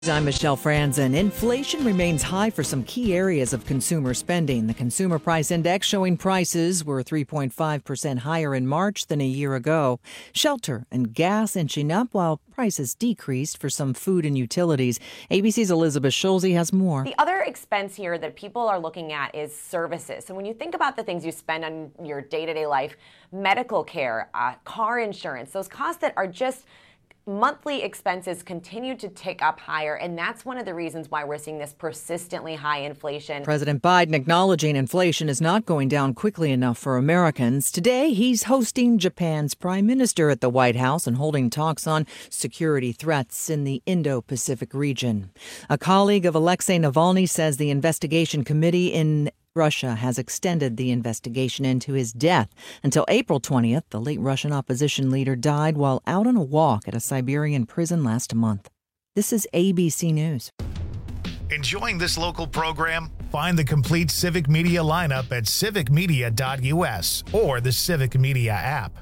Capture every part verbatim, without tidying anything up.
I'm Michelle Franzen. Inflation remains high for some key areas of consumer spending. The Consumer Price Index showing prices were three point five percent higher in March than a year ago. Shelter and gas inching up while prices decreased for some food and utilities. A B C's Elizabeth Schulze has more. The other expense here that people are looking at is services. So when you think about the things you spend on your day-to-day life, medical care, uh, car insurance, those costs that are just monthly expenses continue to tick up higher, and that's one of the reasons why we're seeing this persistently high inflation. President Biden acknowledging inflation is not going down quickly enough for Americans. Today, he's hosting Japan's prime minister at the White House and holding talks on security threats in the Indo-Pacific region. A colleague of Alexei Navalny says the investigation committee in Russia has extended the investigation into his death until April twentieth. The late Russian opposition leader died while out on a walk at a Siberian prison last month. This is A B C News. Enjoying this local program? Find the complete Civic Media lineup at civic media dot u s or the Civic Media app.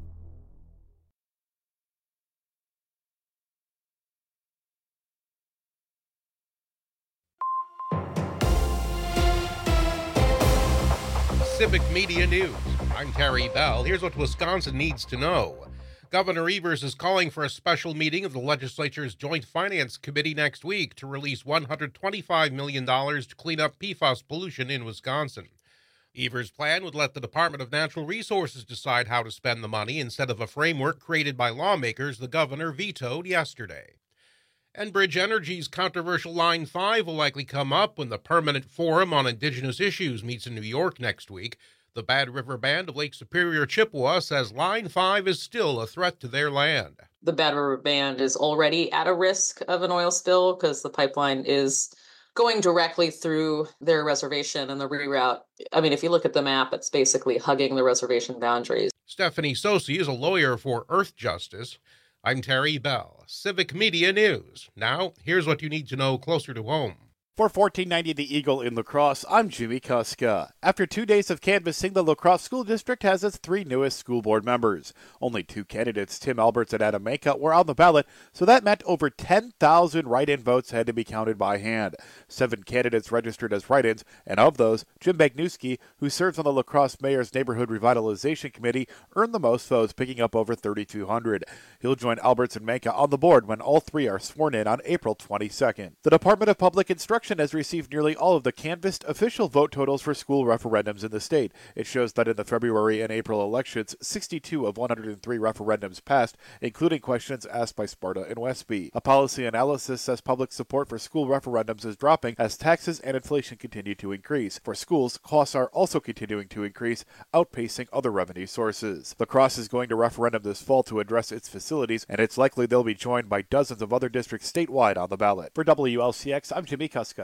Civic Media News. I'm Terry Bell. Here's what Wisconsin needs to know. Governor Evers is calling for a special meeting of the legislature's Joint Finance Committee next week to release one hundred twenty-five million dollars to clean up P FAS pollution in Wisconsin. Evers' plan would let the Department of Natural Resources decide how to spend the money instead of a framework created by lawmakers the governor vetoed yesterday. Enbridge Energy's controversial Line five will likely come up when the Permanent Forum on Indigenous Issues meets in New York next week. The Bad River Band of Lake Superior, Chippewa says Line five is still a threat to their land. The Bad River Band is already at a risk of an oil spill because the pipeline is going directly through their reservation, and the reroute, I mean, if you look at the map, it's basically hugging the reservation boundaries. Stephanie Sosi is a lawyer for Earth Justice. I'm Terry Bell, Civic Media News. Now, here's what you need to know closer to home. For fourteen ninety The Eagle in La Crosse, I'm Jimmy Kuska. After two days of canvassing, the La Crosse School District has its three newest school board members. Only two candidates, Tim Alberts and Adam Manka, were on the ballot, so that meant over ten thousand write-in votes had to be counted by hand. Seven candidates registered as write-ins, and of those, Jim Bagnuski, who serves on the La Crosse Mayor's Neighborhood Revitalization Committee, earned the most votes, picking up over thirty-two hundred. He'll join Alberts and Manka on the board when all three are sworn in on April twenty-second. The Department of Public Instruction has received nearly all of the canvassed official vote totals for school referendums in the state. It shows that in the February and April elections, sixty-two of one hundred three referendums passed, including questions asked by Sparta and Westby. A policy analysis says public support for school referendums is dropping as taxes and inflation continue to increase. For schools, costs are also continuing to increase, outpacing other revenue sources. La Crosse is going to referendum this fall to address its facilities, and it's likely they'll be joined by dozens of other districts statewide on the ballot. For W L C X, I'm Jimmy Kuska.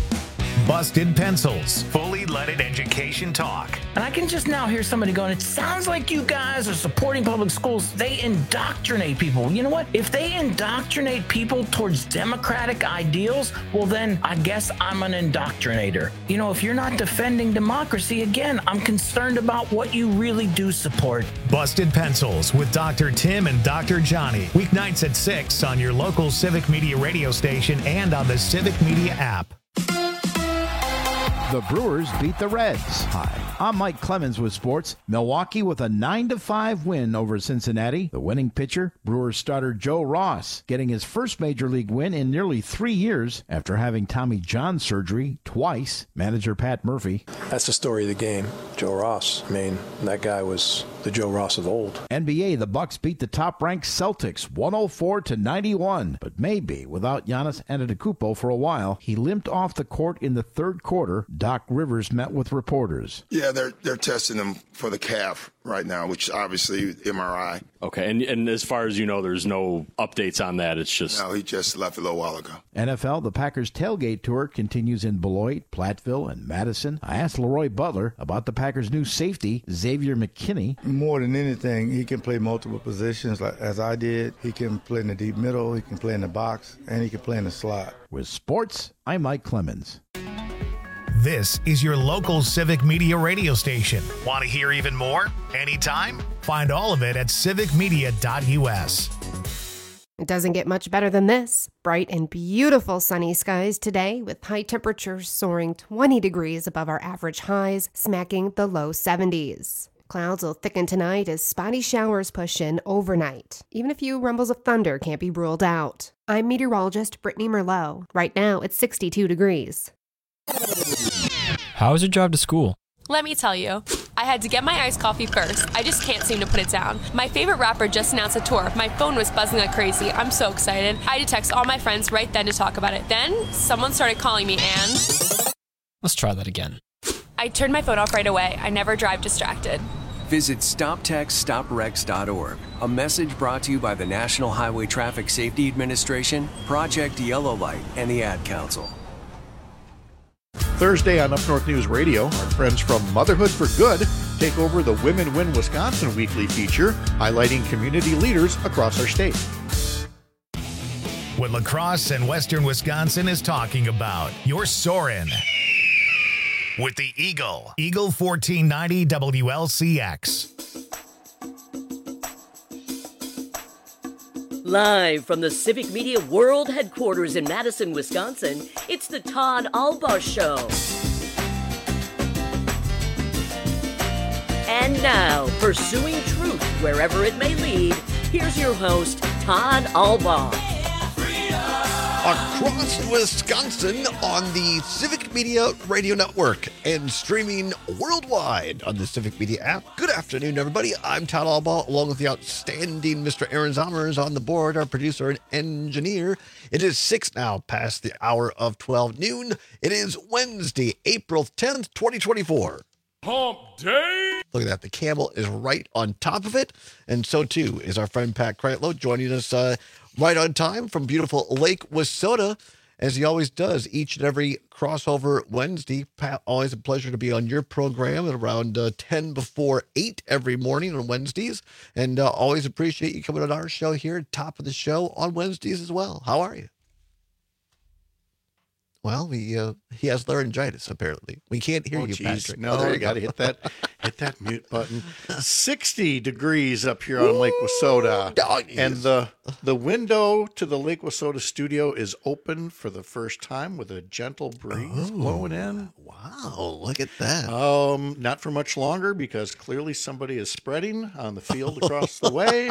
Busted Pencils, fully leaded education talk. And I can just now hear somebody going, it sounds like you guys are supporting public schools. They indoctrinate people. You know what? If they indoctrinate people towards democratic ideals, well, then I guess I'm an indoctrinator. You know, if you're not defending democracy, again, I'm concerned about what you really do support. Busted Pencils with Doctor Tim and Doctor Johnny. Weeknights at six on your local Civic Media radio station and on the Civic Media app. The Brewers beat the Reds. Hi, I'm Mike Clemens with sports. Milwaukee with a nine to five win over Cincinnati. The winning pitcher, Brewers starter Joe Ross, getting his first major league win in nearly three years after having Tommy John surgery twice. Manager Pat Murphy. That's the story of the game, Joe Ross. I mean, that guy was the Joe Ross of old. N B A, the Bucks beat the top-ranked Celtics one oh four to ninety-one, but maybe without Giannis Antetokounmpo for a while. He limped off the court in the third quarter. Doc Rivers met with reporters. Yeah, they're they're testing him for the calf right now, which obviously M R I. Okay, and and as far as you know, there's no updates on that. It's just no, he just left a little while ago. N F L, the Packers tailgate tour continues in Beloit, Platteville, and Madison. I asked Leroy Butler about the Packers' new safety, Xavier McKinney. More than anything, he can play multiple positions, like as I did. He can play in the deep middle, he can play in the box, and he can play in the slot. With sports, I'm Mike Clemens. This is your local Civic Media radio station. Want to hear even more? Anytime? Find all of it at civic media dot u s. It doesn't get much better than this. Bright and beautiful sunny skies today with high temperatures soaring twenty degrees above our average highs, smacking the low seventies. Clouds will thicken tonight as spotty showers push in overnight. Even a few rumbles of thunder can't be ruled out. I'm meteorologist Brittany Merlot. Right now, it's sixty-two degrees. How was your drive to school? Let me tell you, I had to get my iced coffee first. I just can't seem to put it down. My favorite rapper just announced a tour. My phone was buzzing like crazy. I'm so excited. I had to text all my friends right then to talk about it. Then, someone started calling me and... Let's try that again. I turned my phone off right away. I never drive distracted. Visit stop text stop wrecks dot org. A message brought to you by the National Highway Traffic Safety Administration, Project Yellow Light, and the Ad Council. Thursday on Up North News Radio, our friends from Motherhood for Good take over the Women Win Wisconsin weekly feature, highlighting community leaders across our state. What La Crosse and Western Wisconsin is talking about. You're soaring with the Eagle. Eagle fourteen ninety W L C X. Live from the Civic Media World Headquarters in Madison, Wisconsin, it's the Todd Albaugh Show. And now, pursuing truth wherever it may lead, here's your host, Todd Albaugh. Across Wisconsin on the Civic Media Radio Network and streaming worldwide on the Civic Media app. Good afternoon, everybody. I'm Todd Albaugh, along with the outstanding Mister Aaron Zommers on the board, our producer and engineer. It is six now past the hour of twelve noon. It is Wednesday, April tenth, twenty twenty-four. Hump Day! Look at that. The camel is right on top of it. And so, too, is our friend Pat Kreitlow joining us uh, right on time from beautiful Lake Wissota, as he always does each and every crossover Wednesday. Pat, always a pleasure to be on your program at around uh, ten before eight every morning on Wednesdays. And uh, always appreciate you coming on our show here, top of the show on Wednesdays as well. How are you? Well, he uh, he has laryngitis, apparently. We can't hear oh, you, geez. Patrick. No, oh, there you you got to go. hit that hit that mute button. sixty degrees up here on Lake Wissota. Doggies. And the the window to the Lake Wissota studio is open for the first time with a gentle breeze oh, blowing in. Wow, look at that. Um, not for much longer, because clearly somebody is spreading on the field across the way.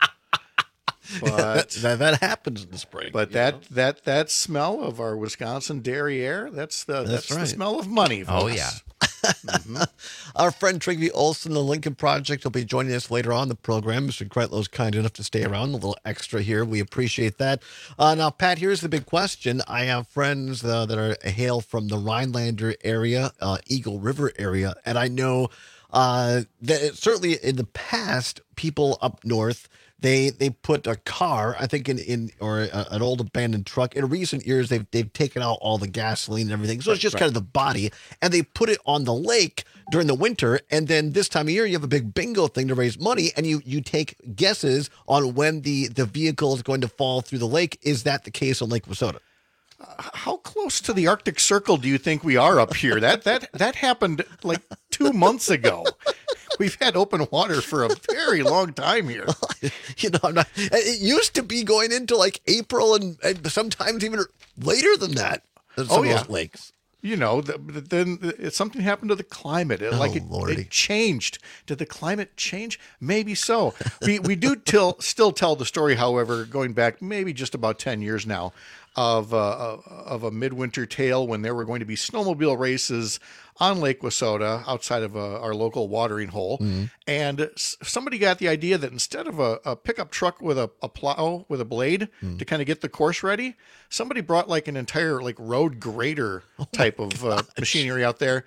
But that, that happens in the spring. But that, know? that that smell of our Wisconsin dairy air, that's the that's, that's right. the smell of money for oh, us. yeah. mm-hmm. Our friend Trygve Olsen, the Lincoln Project, will be joining us later on the program. Mister Kreitlow is kind enough to stay around, a little extra here. We appreciate that. Uh, now, Pat, here's the big question. I have friends uh, that are hail from the Rhinelander area, uh, Eagle River area, and I know uh, that certainly in the past, people up north, They they put a car, I think, in, in or a, an old abandoned truck. In recent years, they've they've taken out all the gasoline and everything. So it's just right. kind of the body. And they put it on the lake during the winter. And then this time of year, you have a big bingo thing to raise money. And you, you take guesses on when the, the vehicle is going to fall through the lake. Is that the case on Lake Wissota? Uh, how close to the Arctic Circle do you think we are up here? That that that happened like two months ago. We've had open water for a very long time here. You know, I'm not, it used to be going into like April and, and sometimes even later than that. Some oh, of yeah. those lakes. You know, the, then it, something happened to the climate. It, Oh, like it, Lordy. it changed. Did the climate change? Maybe so. We we do till, still tell the story, however, going back maybe just about ten years now, of uh, of a midwinter tale when there were going to be snowmobile races on Lake Wissota outside of uh, our local watering hole. Mm-hmm. And s- somebody got the idea that instead of a, a pickup truck with a, a plow with a blade Mm. to kind of get the course ready, somebody brought like an entire like road grader type of uh, machinery out there.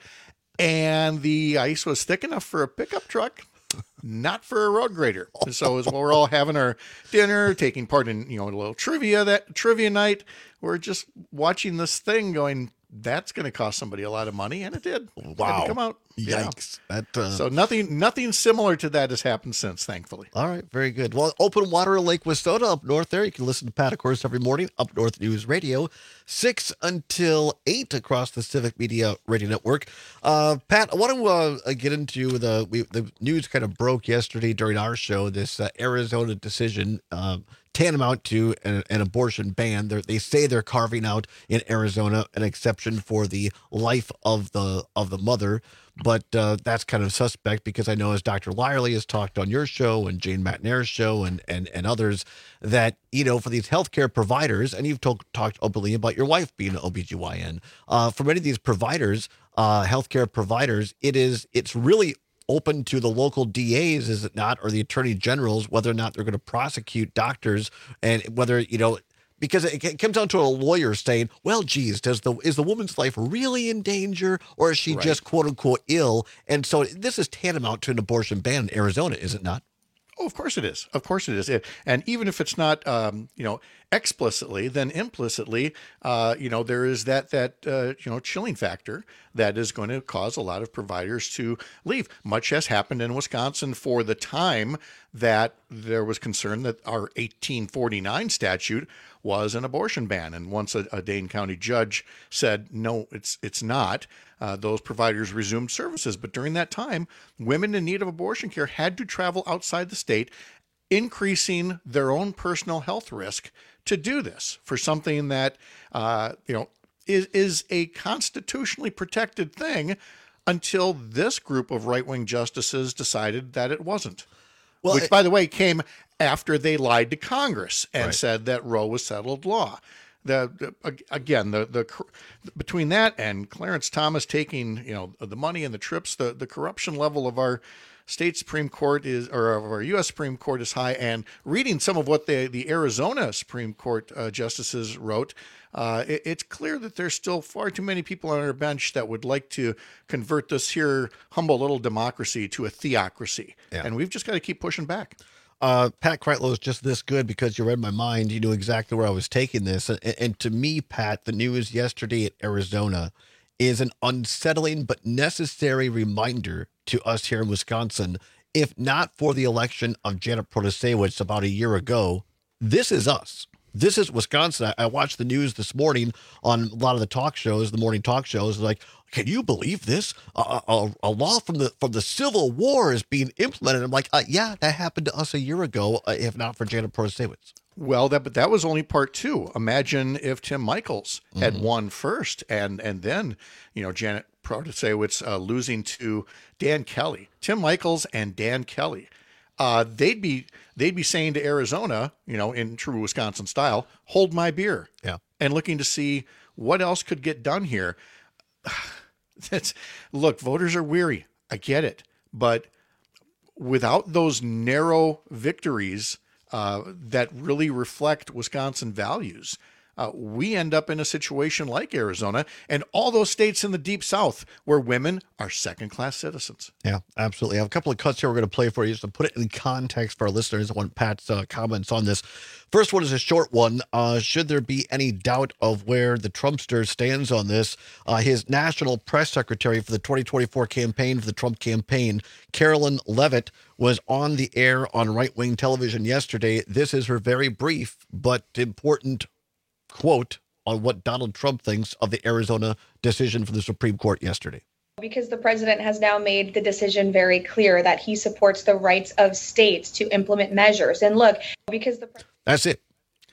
And the ice was thick enough for a pickup truck, not for a road grader. And so as we're all having our dinner, taking part in, you know, a little trivia, that trivia night, we're just watching this thing going, that's going to cost somebody a lot of money. And it did. It Wow. had to come out. Yikes. Yeah. That, uh, So nothing, nothing similar to that has happened since, thankfully. All right, very good. Well, open water Lake Wissota up north there. You can listen to Pat, of course, every morning, Up North News Radio, six until eight across the Civic Media Radio Network. Uh, Pat, I want to uh, get into the we, the news kind of broke yesterday during our show, this uh, Arizona decision uh, tantamount to an, an abortion ban. They're, they say they're carving out in Arizona an exception for the life of the of the mother, but uh, that's kind of suspect because I know as Doctor Lyerly has talked on your show and Jane McNair's show and and and others that, you know, for these healthcare providers, and you've talk, talked openly about your wife being an O B G Y N, uh, for many of these providers, uh, healthcare providers, it is it's really open to the local D As, is it not, or the attorney generals, whether or not they're going to prosecute doctors, and whether, you know, because it comes down to a lawyer saying, well, geez, does the is the woman's life really in danger, or is she Right. just quote unquote ill? And so this is tantamount to an abortion ban in Arizona, is it not? Oh, of course it is. Of course it is. It- And even if it's not, um, you know, explicitly, then implicitly, uh, you know, there is that that uh, you know chilling factor that is going to cause a lot of providers to leave, much as happened in Wisconsin for the time that there was concern that our eighteen forty-nine statute was an abortion ban. And once a, a Dane County judge said, no, it's it's not, uh, those providers resumed services. But during that time, women in need of abortion care had to travel outside the state, increasing their own personal health risk to do this for something that, uh, you know, is, is a constitutionally protected thing until this group of right-wing justices decided that it wasn't. Well, Which, it- by the way, came after they lied to Congress and Right. said that Roe was settled law. The, the ag- again, the the cor- between that and Clarence Thomas taking, you know, the money and the trips, the the corruption level of our state Supreme Court is, or of our U S Supreme Court is high. And reading some of what the the Arizona Supreme Court uh, justices wrote, uh, it, it's clear that there's still far too many people on our bench that would like to convert this here humble little democracy to a theocracy. Yeah. And we've just got to keep pushing back. Uh, Pat Kreitlow is just this good because you read my mind. You knew exactly where I was taking this. And, and to me, Pat, the news yesterday at Arizona is an unsettling but necessary reminder to us here in Wisconsin. If not for the election of Janet Protasiewicz about a year ago, this is us. This is Wisconsin. I, I watched the news this morning on a lot of the talk shows, the morning talk shows, like, can you believe this? A, a, a law from the from the Civil War is being implemented. I'm like, uh, yeah, that happened to us a year ago, uh, if not for Janet Protasiewicz. Well, that but that was only part two. Imagine if Tim Michels had Mhm. won first, and and then, you know, Janet Protasiewicz uh, losing to Dan Kelly, Tim Michels and Dan Kelly. Uh, they'd be they'd be saying to Arizona, you know, in true Wisconsin style, hold my beer. Yeah. And looking to see what else could get done here. That's look, voters are weary. I get it, but without those narrow victories uh, that really reflect Wisconsin values, uh, we end up in a situation like Arizona and all those states in the Deep South where women are second-class citizens. Yeah, absolutely. I have a couple of cuts here we're going to play for you just to put it in context for our listeners. I want Pat's uh, comments on this. First one is a short one. Uh, should there be any doubt of where the Trumpster stands on this, uh, his national press secretary for the twenty twenty-four campaign, for the Trump campaign, Carolyn Levitt, was on the air on right-wing television yesterday. This is her very brief but important quote on what Donald Trump thinks of the Arizona decision from the Supreme Court yesterday. Because the president has now made the decision very clear that he supports the rights of states to implement measures. And look, because the pre- That's it.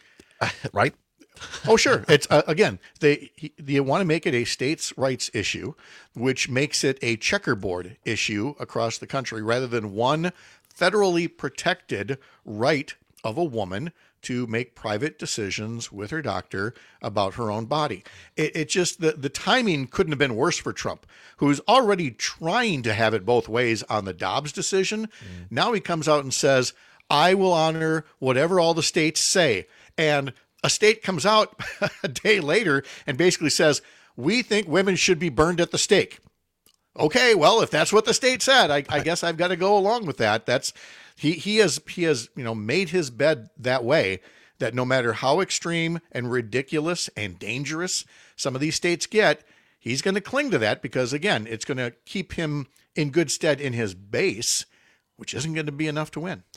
Right? Oh, sure. It's uh, again, they he, they want to make it a states' rights issue, which makes it a checkerboard issue across the country rather than one federally protected right of a woman to make private decisions with her doctor about her own body. It, it just, the, the timing couldn't have been worse for Trump, who's already trying to have it both ways on the Dobbs decision. Mm. Now he comes out and says, I will honor whatever all the states say. And a state comes out a day later and basically says, we think women should be burned at the stake. Okay, well, if that's what the state said, I, I guess I've got to go along with that. That's he he has he has you know made his bed that way that no matter how extreme and ridiculous and dangerous some of these states get, he's going to cling to that because again, it's going to keep him in good stead in his base, which isn't going to be enough to win.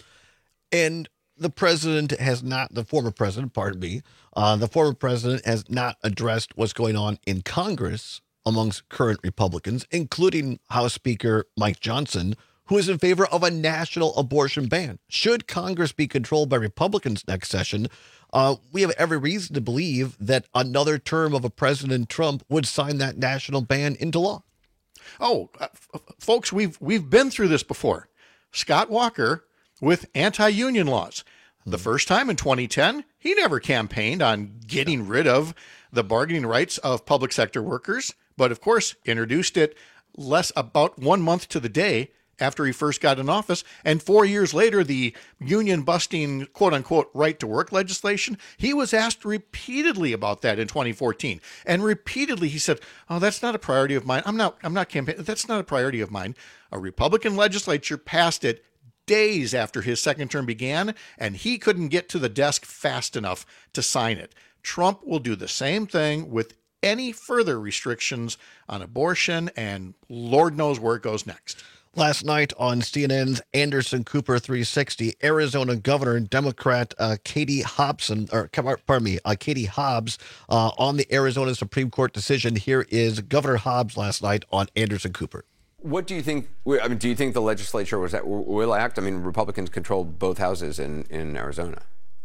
And the president has not, the former president, pardon me, uh, the former president has not addressed what's going on in Congress amongst current Republicans, including House Speaker Mike Johnson, who is in favor of a national abortion ban. Should Congress be controlled by Republicans next session, uh, we have every reason to believe that another term of a President Trump would sign that national ban into law. Oh, uh, f- folks, we've we've been through this before. Scott Walker with anti-union laws. The first time in twenty ten, he never campaigned on getting rid of the bargaining rights of public sector workers, but of course introduced it less about one month to the day after he first got in office. And four years later, the union busting, quote unquote, right to work legislation, he was asked repeatedly about that in twenty fourteen. And repeatedly he said, oh, that's not a priority of mine. I'm not, I'm not campaigning. That's not a priority of mine. A Republican legislature passed it days after his second term began, and he couldn't get to the desk fast enough to sign it. Trump will do the same thing with any further restrictions on abortion, and Lord knows where it goes next. Last night on C N N's Anderson Cooper three sixty, Arizona Governor and Democrat uh, Katie Hobson, or pardon me, uh, Katie Hobbs uh, on the Arizona Supreme Court decision. Here is Governor Hobbs last night on Anderson Cooper. What do you think? I mean, do you think the legislature was that will act? I mean, Republicans control both houses in, in Arizona.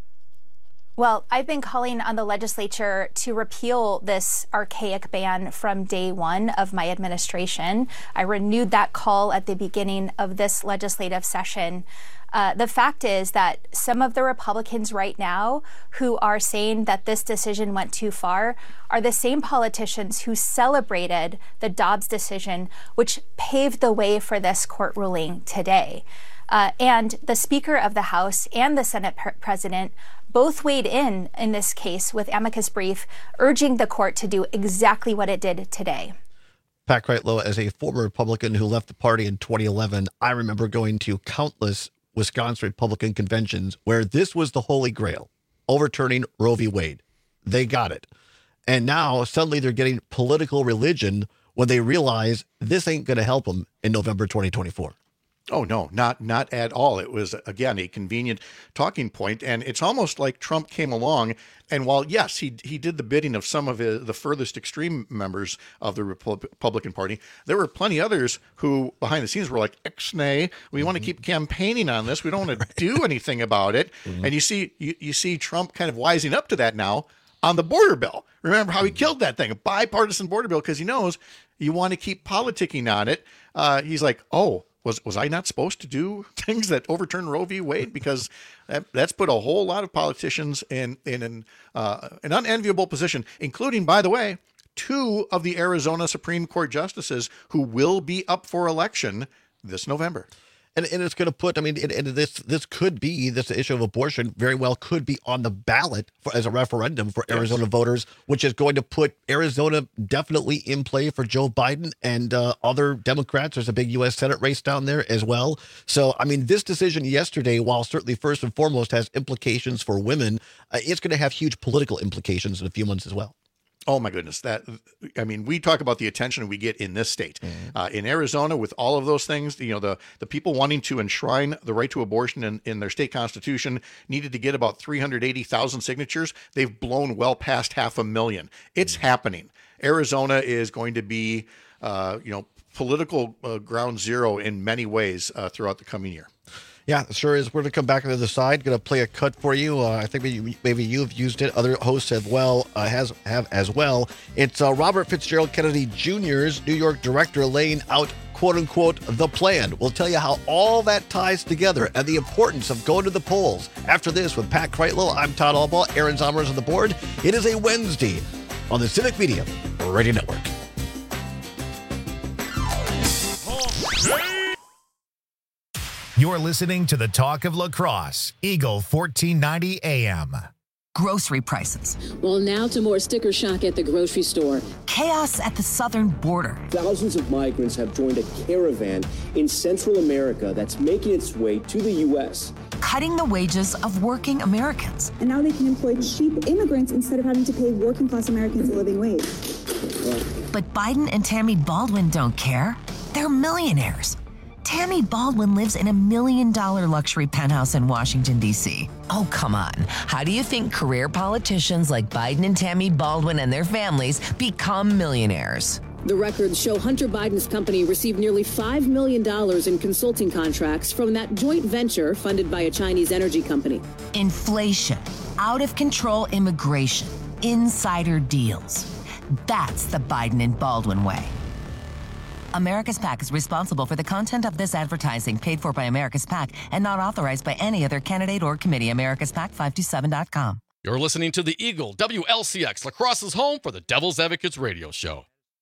Well, I've been calling on the legislature to repeal this archaic ban from day one of my administration. I renewed that call at the beginning of this legislative session. Uh, the fact is that some of the Republicans right now who are saying that this decision went too far are the same politicians who celebrated the Dobbs decision, which paved the way for this court ruling today. Uh, and the Speaker of the House and the Senate pr- President both weighed in in this case with amicus brief, urging the court to do exactly what it did today. Pat Kreitlow, as a former Republican who left the party in twenty eleven, I remember going to countless Wisconsin Republican conventions where this was the holy grail, overturning Roe v. Wade. They got it. And now suddenly they're getting political religion when they realize this ain't going to help them in November twenty twenty-four. Oh, no, not not at all. It was, again, a convenient talking point. And it's almost like Trump came along. And while, yes, he he did the bidding of some of his, the furthest extreme members of the Republican Party, there were plenty others who behind the scenes were like, Ixnay, we mm-hmm. want to keep campaigning on this. We don't want to do anything about it. Mm-hmm. And you see, you, you see Trump kind of wising up to that now on the border bill. Remember how he killed that thing, a bipartisan border bill, because he knows you want to keep politicking on it. Uh, he's like, oh, Was was I not supposed to do things that overturn Roe v. Wade? Because that, that's put a whole lot of politicians in in an, uh, an unenviable position, including, by the way, two of the Arizona Supreme Court justices who will be up for election this November. And, and it's going to put, I mean, and, and this this could be, this issue of abortion very well could be on the ballot for, as a referendum for Arizona yes. voters, which is going to put Arizona definitely in play for Joe Biden and uh, other Democrats. There's a big U S Senate race down there as well. So, I mean, this decision yesterday, while certainly first and foremost has implications for women, uh, it's going to have huge political implications in a few months as well. Oh, my goodness. That, I mean, we talk about the attention we get in this state. Mm-hmm. Uh, in Arizona, with all of those things, you know, the, the people wanting to enshrine the right to abortion in, in their state constitution needed to get about three hundred eighty thousand signatures. They've blown well past half a million. It's mm-hmm. happening. Arizona is going to be, uh, you know, political uh, ground zero in many ways uh, throughout the coming year. Yeah, it sure is. We're going to come back on the other side. Going to play a cut for you. Uh, I think maybe, maybe you've used it. Other hosts have well uh, has have as well. It's uh, Robert Fitzgerald Kennedy Junior's New York director laying out, quote unquote, the plan. We'll tell you how all that ties together and the importance of going to the polls. After this, with Pat Kreitlow, I'm Todd Albaugh. Aaron Zommer's on the board. It is a Wednesday on the Civic Media Radio Network. You're listening to the Talk of La Crosse, Eagle fourteen ninety A M. Grocery prices. Well, now to more sticker shock at the grocery store. Chaos at the southern border. Thousands of migrants have joined a caravan in Central America that's making its way to the U S. Cutting the wages of working Americans. And now they can employ cheap immigrants instead of having to pay working class Americans a living wage. But Biden and Tammy Baldwin don't care. They're millionaires. Tammy Baldwin lives in a million dollar luxury penthouse in Washington, D C. Oh, come on. How do you think career politicians like Biden and Tammy Baldwin and their families become millionaires? The records show Hunter Biden's company received nearly five million dollars in consulting contracts from that joint venture funded by a Chinese energy company. Inflation, out of control immigration, insider deals. That's the Biden and Baldwin way. America's PAC is responsible for the content of this advertising, paid for by America's PAC and not authorized by any other candidate or committee. America's PAC five two seven dot com. You're listening to the Eagle, W L C X, La Crosse's home for the Devil's Advocates radio show.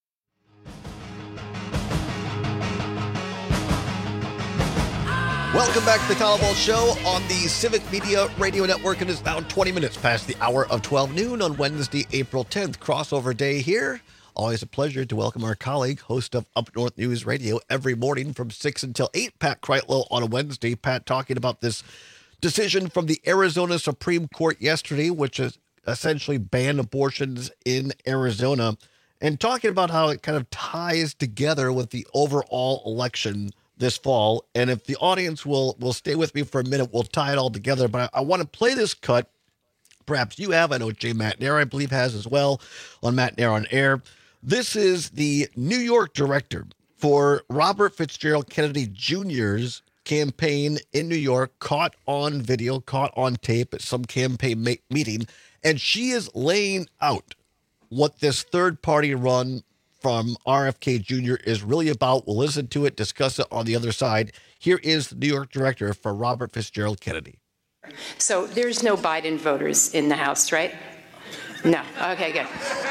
Welcome back to the Todd Ball Show on the Civic Media Radio Network. It is now twenty minutes past the hour of twelve noon on Wednesday, April tenth. Crossover day here. Always a pleasure to welcome our colleague, host of Up North News Radio every morning from six until eight, Pat Kreitlow on a Wednesday. Pat, talking about this decision from the Arizona Supreme Court yesterday, which is essentially banned abortions in Arizona, and talking about how it kind of ties together with the overall election this fall. And if the audience will will stay with me for a minute, we'll tie it all together. But I, I want to play this cut. Perhaps you have. I know Jay McNair, I believe, has as well on McNair on Air. This is the New York director for Robert Fitzgerald Kennedy Junior's campaign in New York, caught on video, caught on tape at some campaign ma- meeting. And she is laying out what this third party run from R F K Junior is really about. We'll listen to it, discuss it on the other side. Here is the New York director for Robert Fitzgerald Kennedy. So there's no Biden voters in the House, right? No. Okay, good.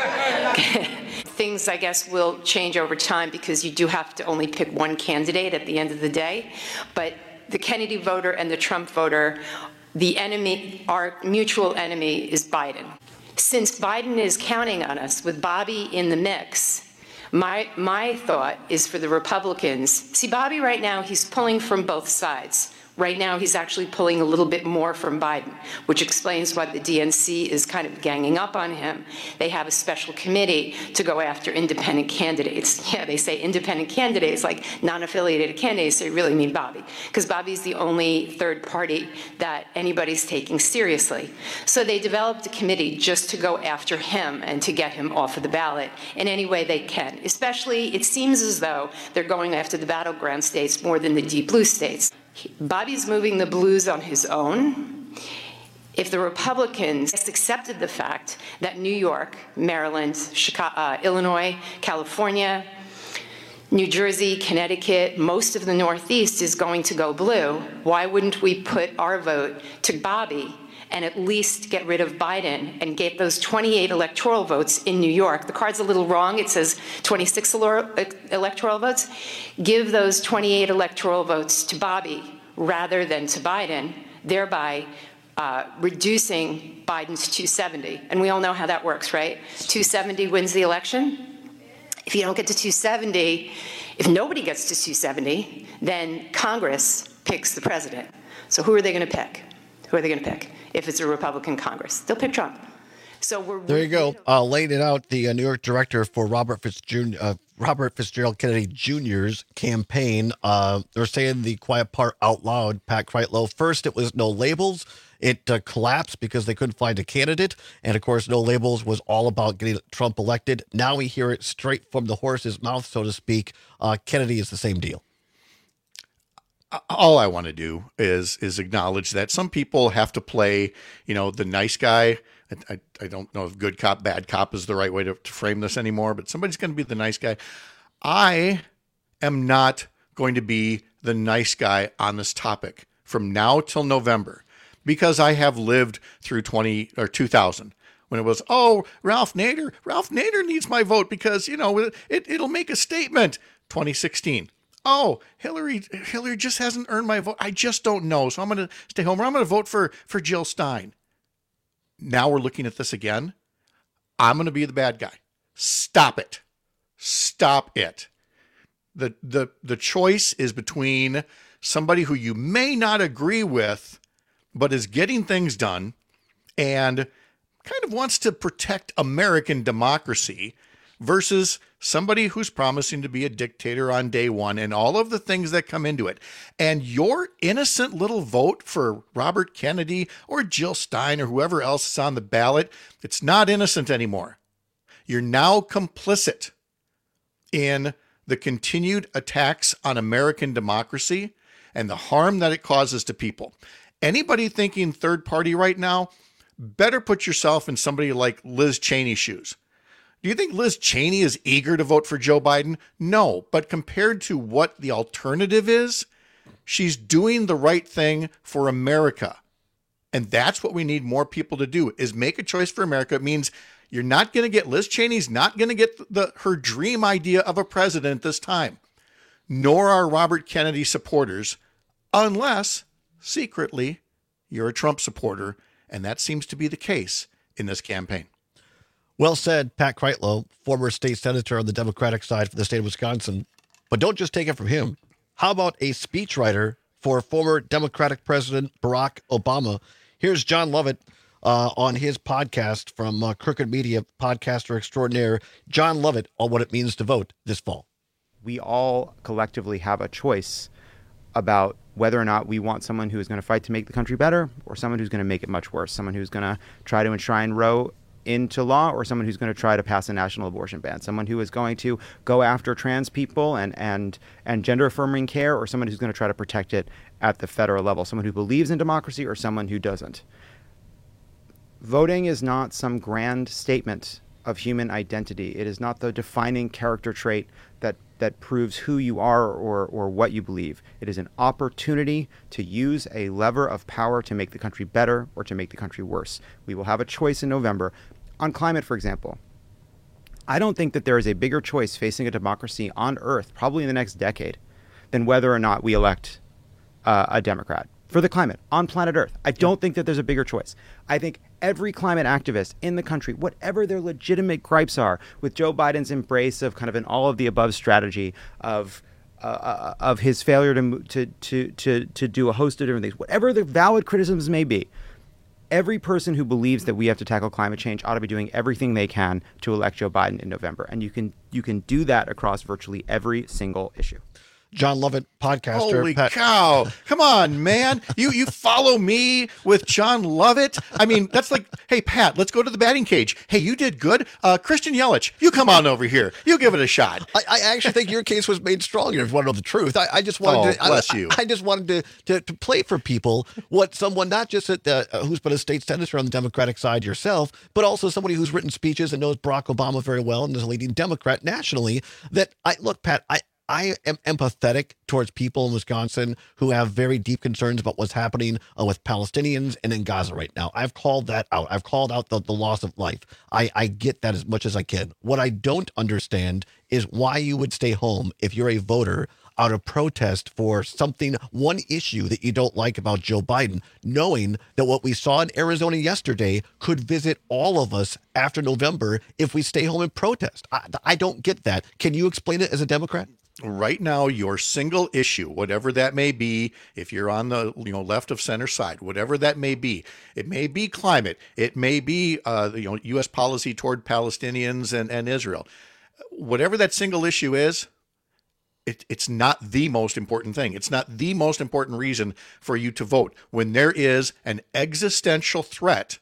Things, I guess, will change over time because you do have to only pick one candidate at the end of the day. But the Kennedy voter and the Trump voter, the enemy, our mutual enemy is Biden. Since Biden is counting on us with Bobby in the mix, my my thought is for the Republicans. See, Bobby right now, he's pulling from both sides. Right now, he's actually pulling a little bit more from Biden, which explains why the D N C is kind of ganging up on him. They have a special committee to go after independent candidates. Yeah, they say independent candidates, like non-affiliated candidates. They really mean Bobby, because Bobby's the only third party that anybody's taking seriously. So they developed a committee just to go after him and to get him off of the ballot in any way they can. Especially, it seems as though they're going after the battleground states more than the deep blue states. Bobby's moving the blues on his own. If the Republicans accepted the fact that New York, Maryland, Chicago, uh, Illinois, California, New Jersey, Connecticut, most of the Northeast is going to go blue, why wouldn't we put our vote to Bobby and at least get rid of Biden and get those twenty-eight electoral votes in New York? The card's a little wrong. It says twenty-six electoral votes. Give those twenty-eight electoral votes to Bobby rather than to Biden, thereby uh, reducing Biden's two seventy. And we all know how that works, right? two seventy wins the election. If you don't get to two seventy, if nobody gets to two seventy, then Congress picks the president. So who are they going to pick? Who are they going to pick? If it's a Republican Congress, they'll pick Trump. So we're there. You go, uh, laying it out. The uh, New York director for Robert Fitzgerald, uh, Robert Fitzgerald Kennedy Junior's campaign. Uh, they're saying the quiet part out loud. Pat Kreitlow. First, it was no labels. It uh, collapsed because they couldn't find a candidate, and of course, no labels was all about getting Trump elected. Now we hear it straight from the horse's mouth, so to speak. Uh, Kennedy is the same deal. All I want to do is is acknowledge that some people have to play, you know, the nice guy. I, I, I don't know if good cop, bad cop is the right way to, to frame this anymore, but somebody's going to be the nice guy. I am not going to be the nice guy on this topic from now till November, because I have lived through twenty or two thousand when it was, oh, Ralph Nader, Ralph Nader needs my vote because, you know, it, it'll make a statement. twenty sixteen. Oh, Hillary, Hillary just hasn't earned my vote. I just don't know. So I'm going to stay home, or I'm going to vote for, for Jill Stein. Now we're looking at this again. I'm going to be the bad guy. Stop it. Stop it. The, the, the choice is between somebody who you may not agree with, but is getting things done and kind of wants to protect American democracy, versus somebody who's promising to be a dictator on day one and all of the things that come into it. And your innocent little vote for Robert Kennedy or Jill Stein or whoever else is on the ballot, it's not innocent anymore. You're now complicit in the continued attacks on American democracy and the harm that it causes to people. Anybody thinking third party right now, better put yourself in somebody like Liz Cheney's shoes. Do you think Liz Cheney is eager to vote for Joe Biden? No, but compared to what the alternative is, she's doing the right thing for America. And that's what we need more people to do, is make a choice for America. It means you're not going to get, Liz Cheney's not going to get the her dream idea of a president this time, nor are Robert Kennedy supporters, unless secretly you're a Trump supporter. And that seems to be the case in this campaign. Well said, Pat Kreitlow, former state senator on the Democratic side for the state of Wisconsin. But don't just take it from him. How about a speechwriter for former Democratic President Barack Obama? Here's John Lovett uh, on his podcast from uh, Crooked Media, podcaster extraordinaire, John Lovett, on what it means to vote this fall. We all collectively have a choice about whether or not we want someone who is going to fight to make the country better, or someone who's going to make it much worse, someone who's going to try to enshrine Roe into law, or someone who's going to try to pass a national abortion ban, someone who is going to go after trans people and and and gender affirming care, or someone who's going to try to protect it at the federal level, someone who believes in democracy or someone who doesn't. Voting is not some grand statement of human identity. It is not the defining character trait that that proves who you are or or what you believe. It is an opportunity to use a lever of power to make the country better or to make the country worse. We will have a choice in November. On climate, for example, I don't think that there is a bigger choice facing a democracy on Earth, probably in the next decade, than whether or not we elect uh, a Democrat for the climate on planet Earth. I don't think that there's a bigger choice. I think every climate activist in the country, whatever their legitimate gripes are with Joe Biden's embrace of kind of an all of the above strategy of uh, of his failure to, to to to to do a host of different things, whatever the valid criticisms may be, every person who believes that we have to tackle climate change ought to be doing everything they can to elect Joe Biden in November. And you can you can do that across virtually every single issue. John Lovett, podcaster. Holy Pat- cow. Come on, man. You you follow me with John Lovett? I mean, that's like, hey, Pat, let's go to the batting cage. Hey, you did good. Uh, Christian Yelich, you come on over here. You give it a shot. I, I actually think your case was made stronger, if you want to know the truth. I, I just wanted oh, to bless I, you. I, I just wanted to, to, to play for people what someone, not just at the, uh, who's been a state senator on the Democratic side yourself, but also somebody who's written speeches and knows Barack Obama very well and is a leading Democrat nationally, that I look, Pat, I I am empathetic towards people in Wisconsin who have very deep concerns about what's happening uh, with Palestinians and in Gaza right now. I've called that out. I've called out the, the loss of life. I, I get that as much as I can. What I don't understand is why you would stay home if you're a voter out of protest for something, one issue that you don't like about Joe Biden, knowing that what we saw in Arizona yesterday could visit all of us after November if we stay home and protest. I, I don't get that. Can you explain it as a Democrat? Right now, your single issue, whatever that may be, if you're on the you know left of center side, whatever that may be, it may be climate, it may be uh, you know U S policy toward Palestinians and, and Israel, whatever that single issue is, it, it's not the most important thing. It's not the most important reason for you to vote when there is an existential threat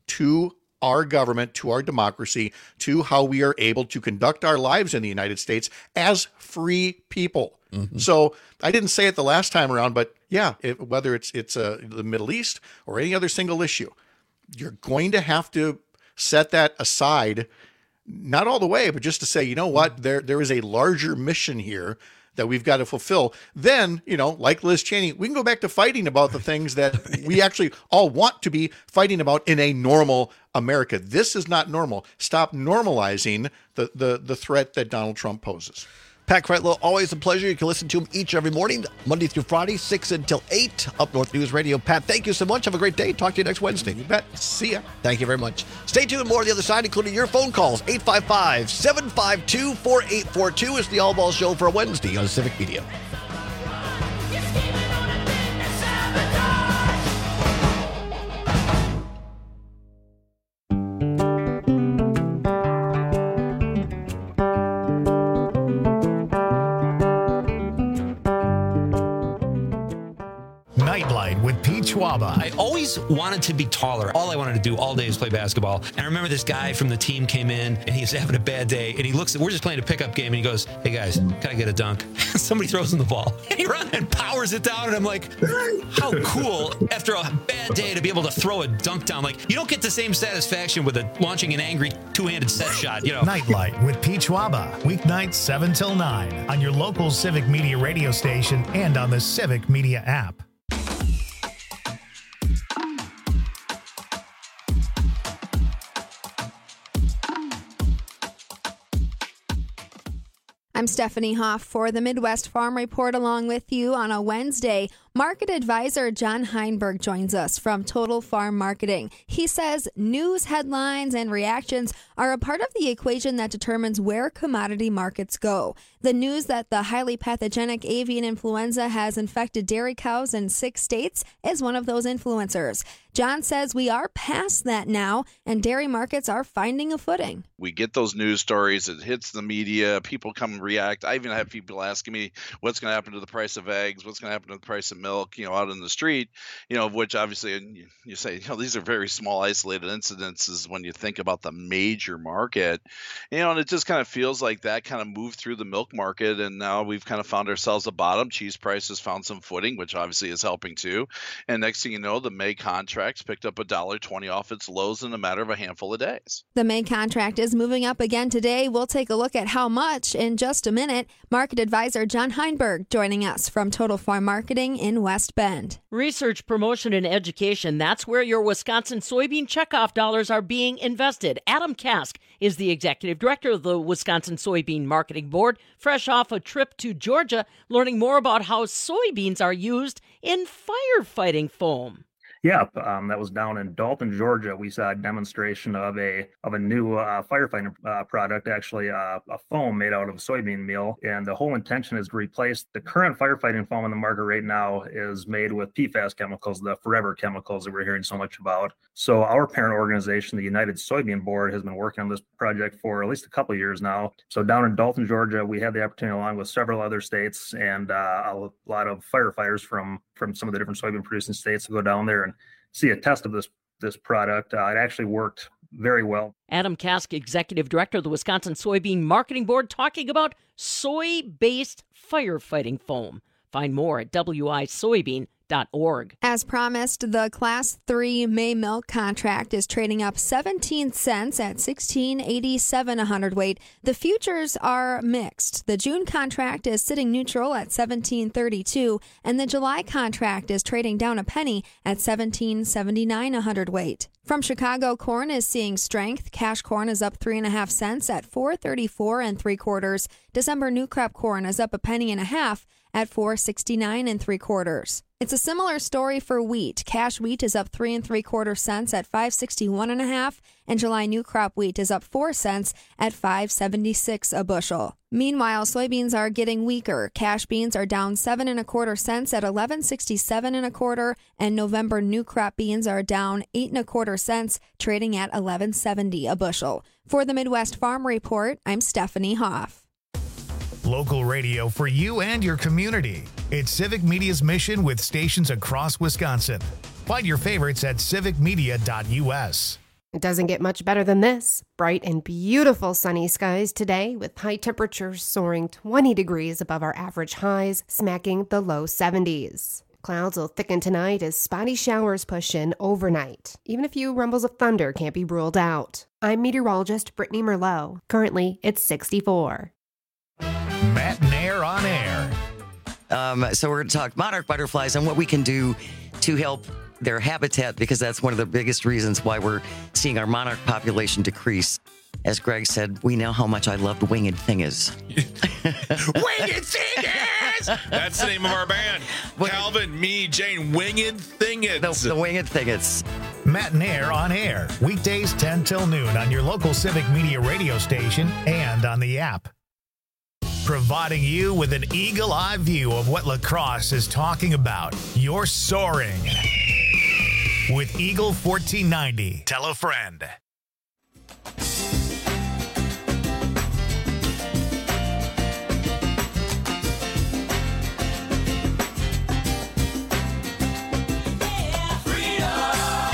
to our government, to our democracy, to how we are able to conduct our lives in the United States as free people. Mm-hmm. So I didn't say it the last time around, but yeah, it, whether it's it's uh, the Middle East or any other single issue, you're going to have to set that aside, not all the way, but just to say, you know what, there there is a larger mission here that we've got to fulfill. Then, you know, like Liz Cheney, we can go back to fighting about the things that we actually all want to be fighting about in a normal America. This is not normal. Stop normalizing the the, the threat that Donald Trump poses. Pat Kreitlow, always a pleasure. You can listen to him each every morning, Monday through Friday, six until eight, Up North News Radio. Pat, thank you so much. Have a great day. Talk to you next Wednesday. You bet. See ya. Thank you very much. Stay tuned. More on the other side, including your phone calls. eight five five, seven five two, four eight four two is the All Ball Show for a Wednesday on Civic Media. Schwaba. I always wanted to be taller. All I wanted to do all day is play basketball. And I remember this guy from the team came in, and he's having a bad day, and he looks, we're just playing a pickup game, and he goes, hey guys, can I get a dunk? Somebody throws him the ball. And he runs and powers it down, and I'm like, how cool, after a bad day, to be able to throw a dunk down. Like, you don't get the same satisfaction with a, launching an angry two-handed set shot, you know. Nightlight with Pete Schwaba, weeknights seven till nine on your local Civic Media radio station and on the Civic Media app. I'm Stephanie Hoff for the Midwest Farm Report along with you on a Wednesday. Market advisor John Heinberg joins us from Total Farm Marketing. He says news headlines and reactions are a part of the equation that determines where commodity markets go. The news that the highly pathogenic avian influenza has infected dairy cows in six states is one of those influencers. John says we are past that now, and dairy markets are finding a footing. We get those news stories, it hits the media, people come and react. I even have people asking me what's going to happen to the price of eggs, what's going to happen to the price of milk, you know, out in the street, you know, of which obviously you say, you know, these are very small isolated incidences when you think about the major market, you know, and it just kind of feels like that kind of moved through the milk market. And now we've kind of found ourselves a bottom. Cheese prices found some footing, which obviously is helping too. And next thing you know, the May contracts picked up a dollar twenty off its lows in a matter of a handful of days. The May contract is moving up again today. We'll take a look at how much in just a minute. Market advisor John Heinberg joining us from Total Farm Marketing in West Bend. Research, promotion, and education. That's where your Wisconsin soybean checkoff dollars are being invested. Adam Kask is the executive director of the Wisconsin Soybean Marketing Board, fresh off a trip to Georgia, learning more about how soybeans are used in firefighting foam. Yeah, um, that was down in Dalton, Georgia. We saw a demonstration of a of a new uh, firefighting uh, product, actually uh, a foam made out of soybean meal. And the whole intention is to replace the current firefighting foam in the market right now is made with P FAS chemicals, the forever chemicals that we're hearing so much about. So our parent organization, the United Soybean Board, has been working on this project for at least a couple of years now. So down in Dalton, Georgia, we had the opportunity, along with several other states and uh, a lot of firefighters from from some of the different soybean producing states, to go down there and see a test of this this product. Uh, it actually worked very well. Adam Kask, executive director of the Wisconsin Soybean Marketing Board, talking about soy-based firefighting foam. Find more at w i soybean dot org. As promised, the Class three May milk contract is trading up seventeen cents at sixteen eighty-seven a hundredweight. The futures are mixed. The June contract is sitting neutral at seventeen thirty-two, and the July contract is trading down a penny at seventeen seventy-nine a hundredweight. From Chicago, corn is seeing strength. Cash corn is up three and a half cents at four thirty-four and three quarters. December new crop corn is up a penny and a half at four sixty-nine and three quarters. It's a similar story for wheat. Cash wheat is up three and three quarter cents at five sixty-one and a half, and July new crop wheat is up four cents at five seventy-six a bushel. Meanwhile, soybeans are getting weaker. Cash beans are down seven and a quarter cents at eleven sixty-seven and a quarter, and November new crop beans are down eight and a quarter cents, trading at eleven seventy a bushel. For the Midwest Farm Report, I'm Stephanie Hoff. Local radio for you and your community. It's Civic Media's mission with stations across Wisconsin. Find your favorites at civic media dot u s. It doesn't get much better than this. Bright and beautiful sunny skies today with high temperatures soaring twenty degrees above our average highs, smacking the low seventies. Clouds will thicken tonight as spotty showers push in overnight. Even a few rumbles of thunder can't be ruled out. I'm meteorologist Brittany Merlot. Currently, it's sixty-four. Matt and Air on Air. Um, so we're going to talk monarch butterflies and what we can do to help their habitat, because that's one of the biggest reasons why we're seeing our monarch population decrease. As Greg said, we know how much I loved Winged Thingers. Winged Thingers! That's the name of our band. Calvin, me, Jane, Winged Thingers. The, the Winged Thingers. Matt and Air on Air. Weekdays ten till noon on your local Civic Media radio station and on the app. Providing you with an eagle-eye view of what La Crosse is talking about. You're soaring with Eagle fourteen ninety. Tell a friend.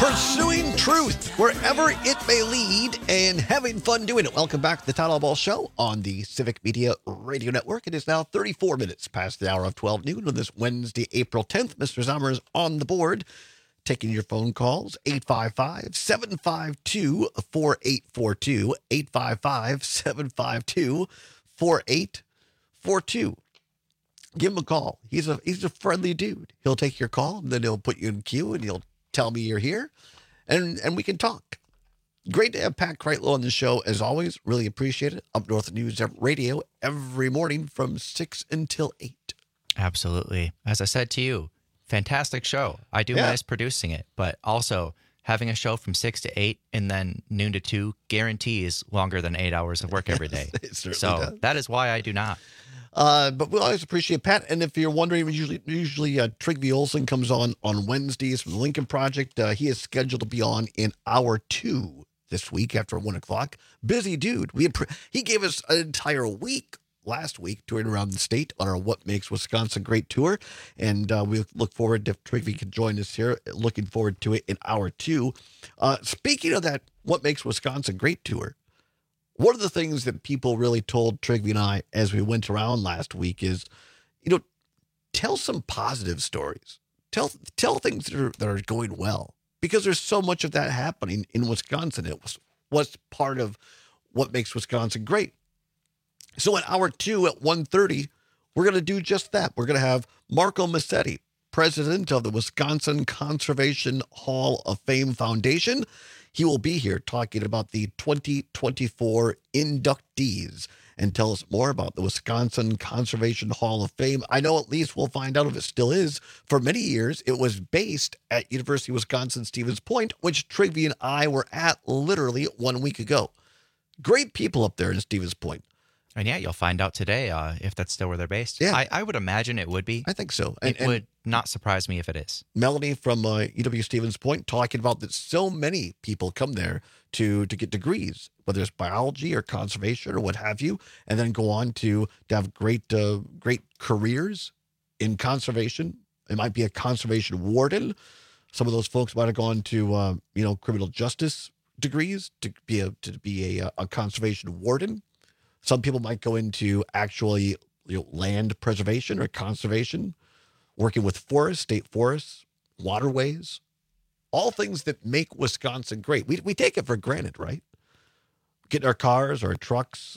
pursuing truth wherever it may lead and having fun doing it. Welcome back to the Todd Ball Show on the Civic Media Radio Network. It is now thirty-four minutes past the hour of twelve noon on this Wednesday, April tenth. Mister Sommer is on the board, taking your phone calls, eight five five, seven five two, four eight four two, eight five five, seven five two, four eight four two. Give him a call. He's a he's a friendly dude. He'll take your call, and then he'll put you in queue, and he'll tell me you're here, and and we can talk. Great to have Pat Kreitlow on the show, as always. Really appreciate it. Up North News Radio every morning from six until eight. Absolutely. As I said to you, fantastic show. I do Yeah. miss producing it, but also having a show from six to eight and then noon to two guarantees longer than eight hours of work every day. It certainly so does. that is why I do not. Uh, but we always appreciate Pat. And if you're wondering, usually usually uh, Trygve Olsen comes on on Wednesdays from the Lincoln Project. Uh, he is scheduled to be on in hour two this week after one o'clock. Busy dude. We appre- he gave us an entire week last week touring around the state on our What Makes Wisconsin Great tour. And uh, we look forward to if Trygve can join us here. Looking forward to it in hour two. Uh, speaking of that What Makes Wisconsin Great tour, one of the things that people really told Trygve and I as we went around last week is, you know, tell some positive stories. Tell tell things that are, that are going well, because there's so much of that happening in Wisconsin. It was was part of what makes Wisconsin great. So in hour two at one thirty, we're going to do just that. We're going to have Marco Massetti, president of the Wisconsin Conservation Hall of Fame Foundation. He will be here talking about the twenty twenty-four inductees and tell us more about the Wisconsin Conservation Hall of Fame. I know at least we'll find out if it still is. For many years, it was based at University of Wisconsin-Stevens Point, which Trygve and I were at literally one week ago. Great people up there in Stevens Point. And yeah, you'll find out today uh, if that's still where they're based. Yeah. I, I would imagine it would be. I think so. And, it would not surprise me if it is. Melanie from uh, U W Stevens Point talking about that so many people come there to to get degrees, whether it's biology or conservation or what have you, and then go on to, to have great uh, great careers in conservation. It might be a conservation warden. Some of those folks might have gone to uh, you know criminal justice degrees to be a to be a, a conservation warden. Some people might go into actually you know, land preservation or conservation, working with forests, state forests, waterways, all things that make Wisconsin great. We we take it for granted, right? Get in our cars, our trucks,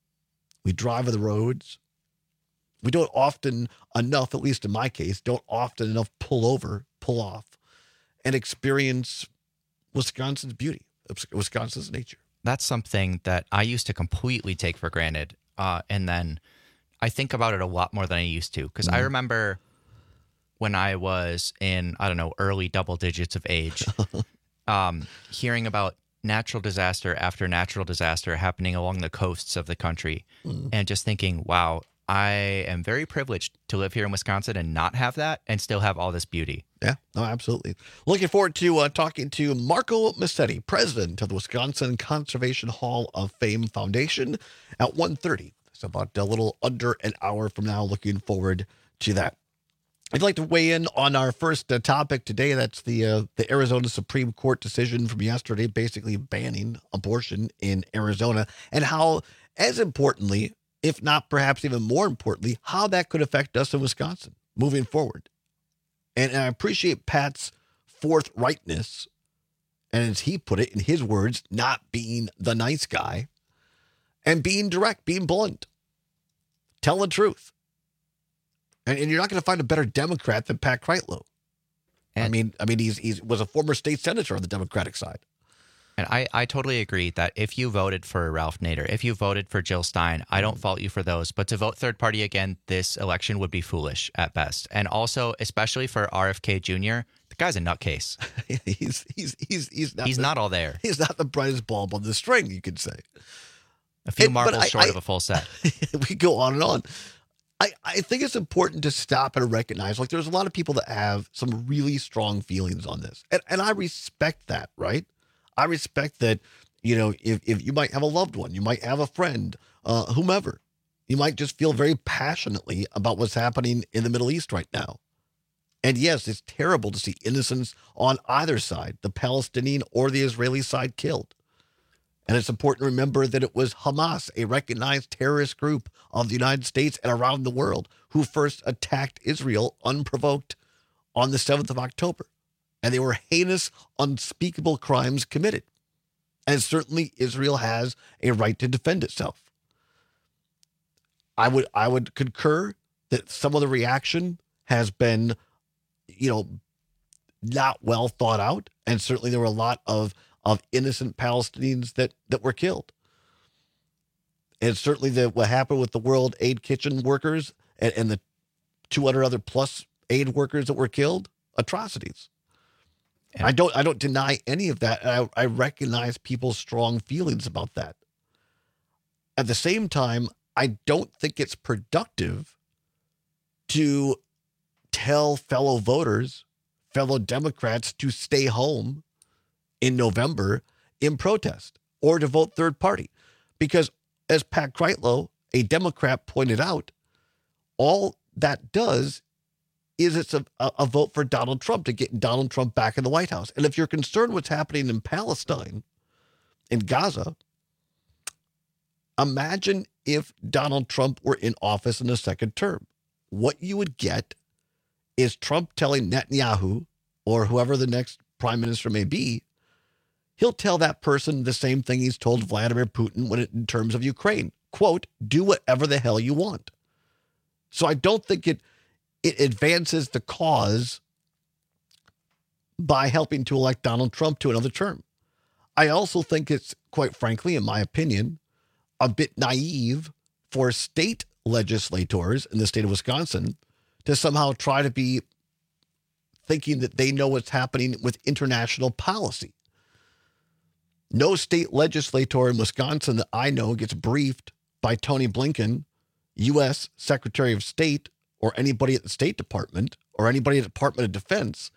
we drive on the roads. We don't often enough, at least in my case, don't often enough pull over, pull off, and experience Wisconsin's beauty, Wisconsin's nature. That's something that I used to completely take for granted. Uh, and then I think about it a lot more than I used to. Because mm-hmm. I remember when I was in, I don't know, early double digits of age, um, hearing about natural disaster after natural disaster happening along the coasts of the country. Mm-hmm. And just thinking, wow, I am very privileged to live here in Wisconsin and not have that and still have all this beauty. Yeah, no, absolutely. Looking forward to uh, talking to Marco Massetti, president of the Wisconsin Conservation Hall of Fame Foundation at one thirty. It's about a little under an hour from now. Looking forward to that. I'd like to weigh in on our first uh, topic today. That's the uh, the Arizona Supreme Court decision from yesterday, basically banning abortion in Arizona, and how, as importantly, if not perhaps even more importantly, how that could affect us in Wisconsin moving forward. And I appreciate Pat's forthrightness, and as he put it in his words, not being the nice guy, and being direct, being blunt, tell the truth. And, and you're not going to find a better Democrat than Pat Kreitlow. I mean, I mean, he's he's was a former state senator on the Democratic side. And I, I totally agree that if you voted for Ralph Nader, if you voted for Jill Stein, I don't fault you for those. But to vote third party again, this election would be foolish at best. And also, especially for R F K Junior, the guy's a nutcase. he's he's he's he's not he's the, not all there. He's not the brightest bulb on the string, you could say. A few and, marbles I, short I, of a full set. We go on and on. I, I think it's important to stop and recognize, like, there's a lot of people that have some really strong feelings on this. And, and I respect that, right? I respect that, you know, if, if you might have a loved one, you might have a friend, uh, whomever, you might just feel very passionately about what's happening in the Middle East right now. And yes, it's terrible to see innocents on either side, the Palestinian or the Israeli side, killed. And it's important to remember that it was Hamas, a recognized terrorist group of the United States and around the world, who first attacked Israel unprovoked on the seventh of October. And they were heinous, unspeakable crimes committed. And certainly Israel has a right to defend itself. I would I would concur that some of the reaction has been, you know, not well thought out. And certainly there were a lot of, of innocent Palestinians that, that were killed. And certainly the, what happened with the World Aid Kitchen workers and, and the two hundred other plus aid workers that were killed, atrocities. And I don't I don't deny any of that. I, I recognize people's strong feelings about that. At the same time, I don't think it's productive to tell fellow voters, fellow Democrats to stay home in November in protest or to vote third party. Because as Pat Kreitlow, a Democrat, pointed out, all that does is it's a, a vote for Donald Trump to get Donald Trump back in the White House. And if you're concerned what's happening in Palestine, in Gaza, imagine if Donald Trump were in office in a second term. What you would get is Trump telling Netanyahu, or whoever the next prime minister may be, he'll tell that person the same thing he's told Vladimir Putin when it, in terms of Ukraine. Quote, do whatever the hell you want. So I don't think it it advances the cause by helping to elect Donald Trump to another term. I also think it's, quite frankly, in my opinion, a bit naive for state legislators in the state of Wisconsin to somehow try to be thinking that they know what's happening with international policy. No state legislator in Wisconsin that I know gets briefed by Tony Blinken, U S Secretary of State, or anybody at the State Department, or anybody at the Department of Defense.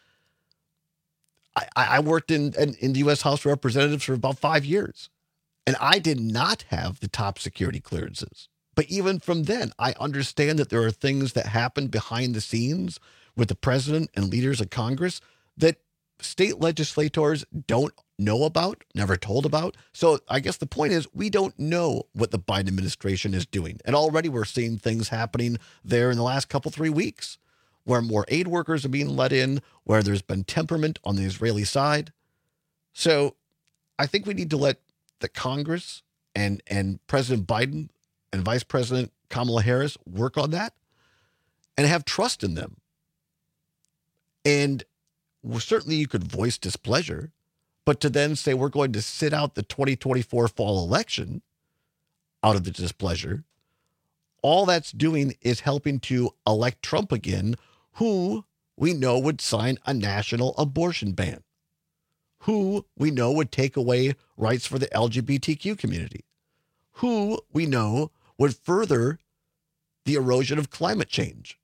I, I worked in, in, in the U S House of Representatives for about five years, and I did not have the top security clearances. But even from then, I understand that there are things that happen behind the scenes with the president and leaders of Congress that state legislators don't know about, never told about. So I guess the point is we don't know what the Biden administration is doing. And already we're seeing things happening there in the last couple, three weeks where more aid workers are being let in, where there's been temperament on the Israeli side. So I think we need to let the Congress and, and President Biden and Vice President Kamala Harris work on that and have trust in them. And well, certainly you could voice displeasure, but to then say we're going to sit out the twenty twenty-four fall election out of the displeasure, all that's doing is helping to elect Trump again, who we know would sign a national abortion ban, who we know would take away rights for the L G B T Q community, who we know would further the erosion of climate change.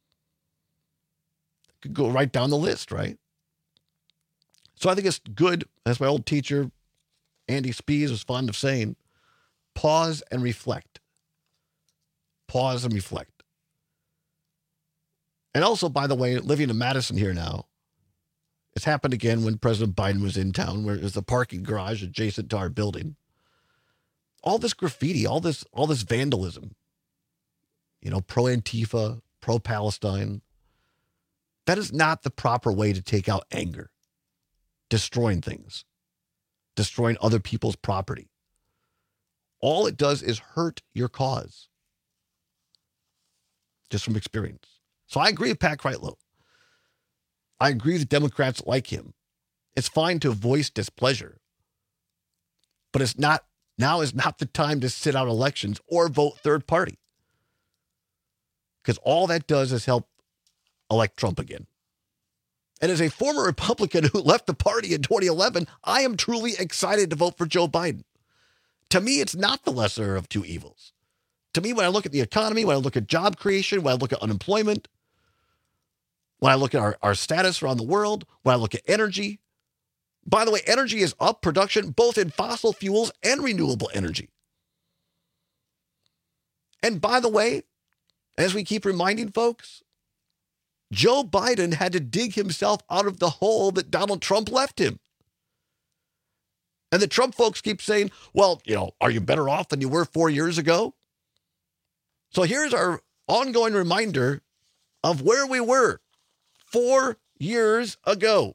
Could go right down the list, right? So I think it's good, as my old teacher, Andy Spees, was fond of saying, pause and reflect. Pause and reflect. And also, by the way, living in Madison here now, it's happened again when President Biden was in town, where there's the parking garage adjacent to our building. All this graffiti, all this, all this vandalism, you know, pro-Antifa, pro-Palestine, that is not the proper way to take out anger. Destroying things, destroying other people's property. All it does is hurt your cause. Just from experience. So I agree with Pat Kreitlow. I agree that Democrats like him. It's fine to voice displeasure, but it's not, now is not the time to sit out elections or vote third party. Because all that does is help elect Trump again. And as a former Republican who left the party in twenty eleven, I am truly excited to vote for Joe Biden. To me, it's not the lesser of two evils. To me, when I look at the economy, when I look at job creation, when I look at unemployment, when I look at our, our status around the world, when I look at energy. By the way, energy is up, production, both in fossil fuels and renewable energy. And by the way, as we keep reminding folks, Joe Biden had to dig himself out of the hole that Donald Trump left him. And the Trump folks keep saying, well, you know, are you better off than you were four years ago? So here's our ongoing reminder of where we were four years ago.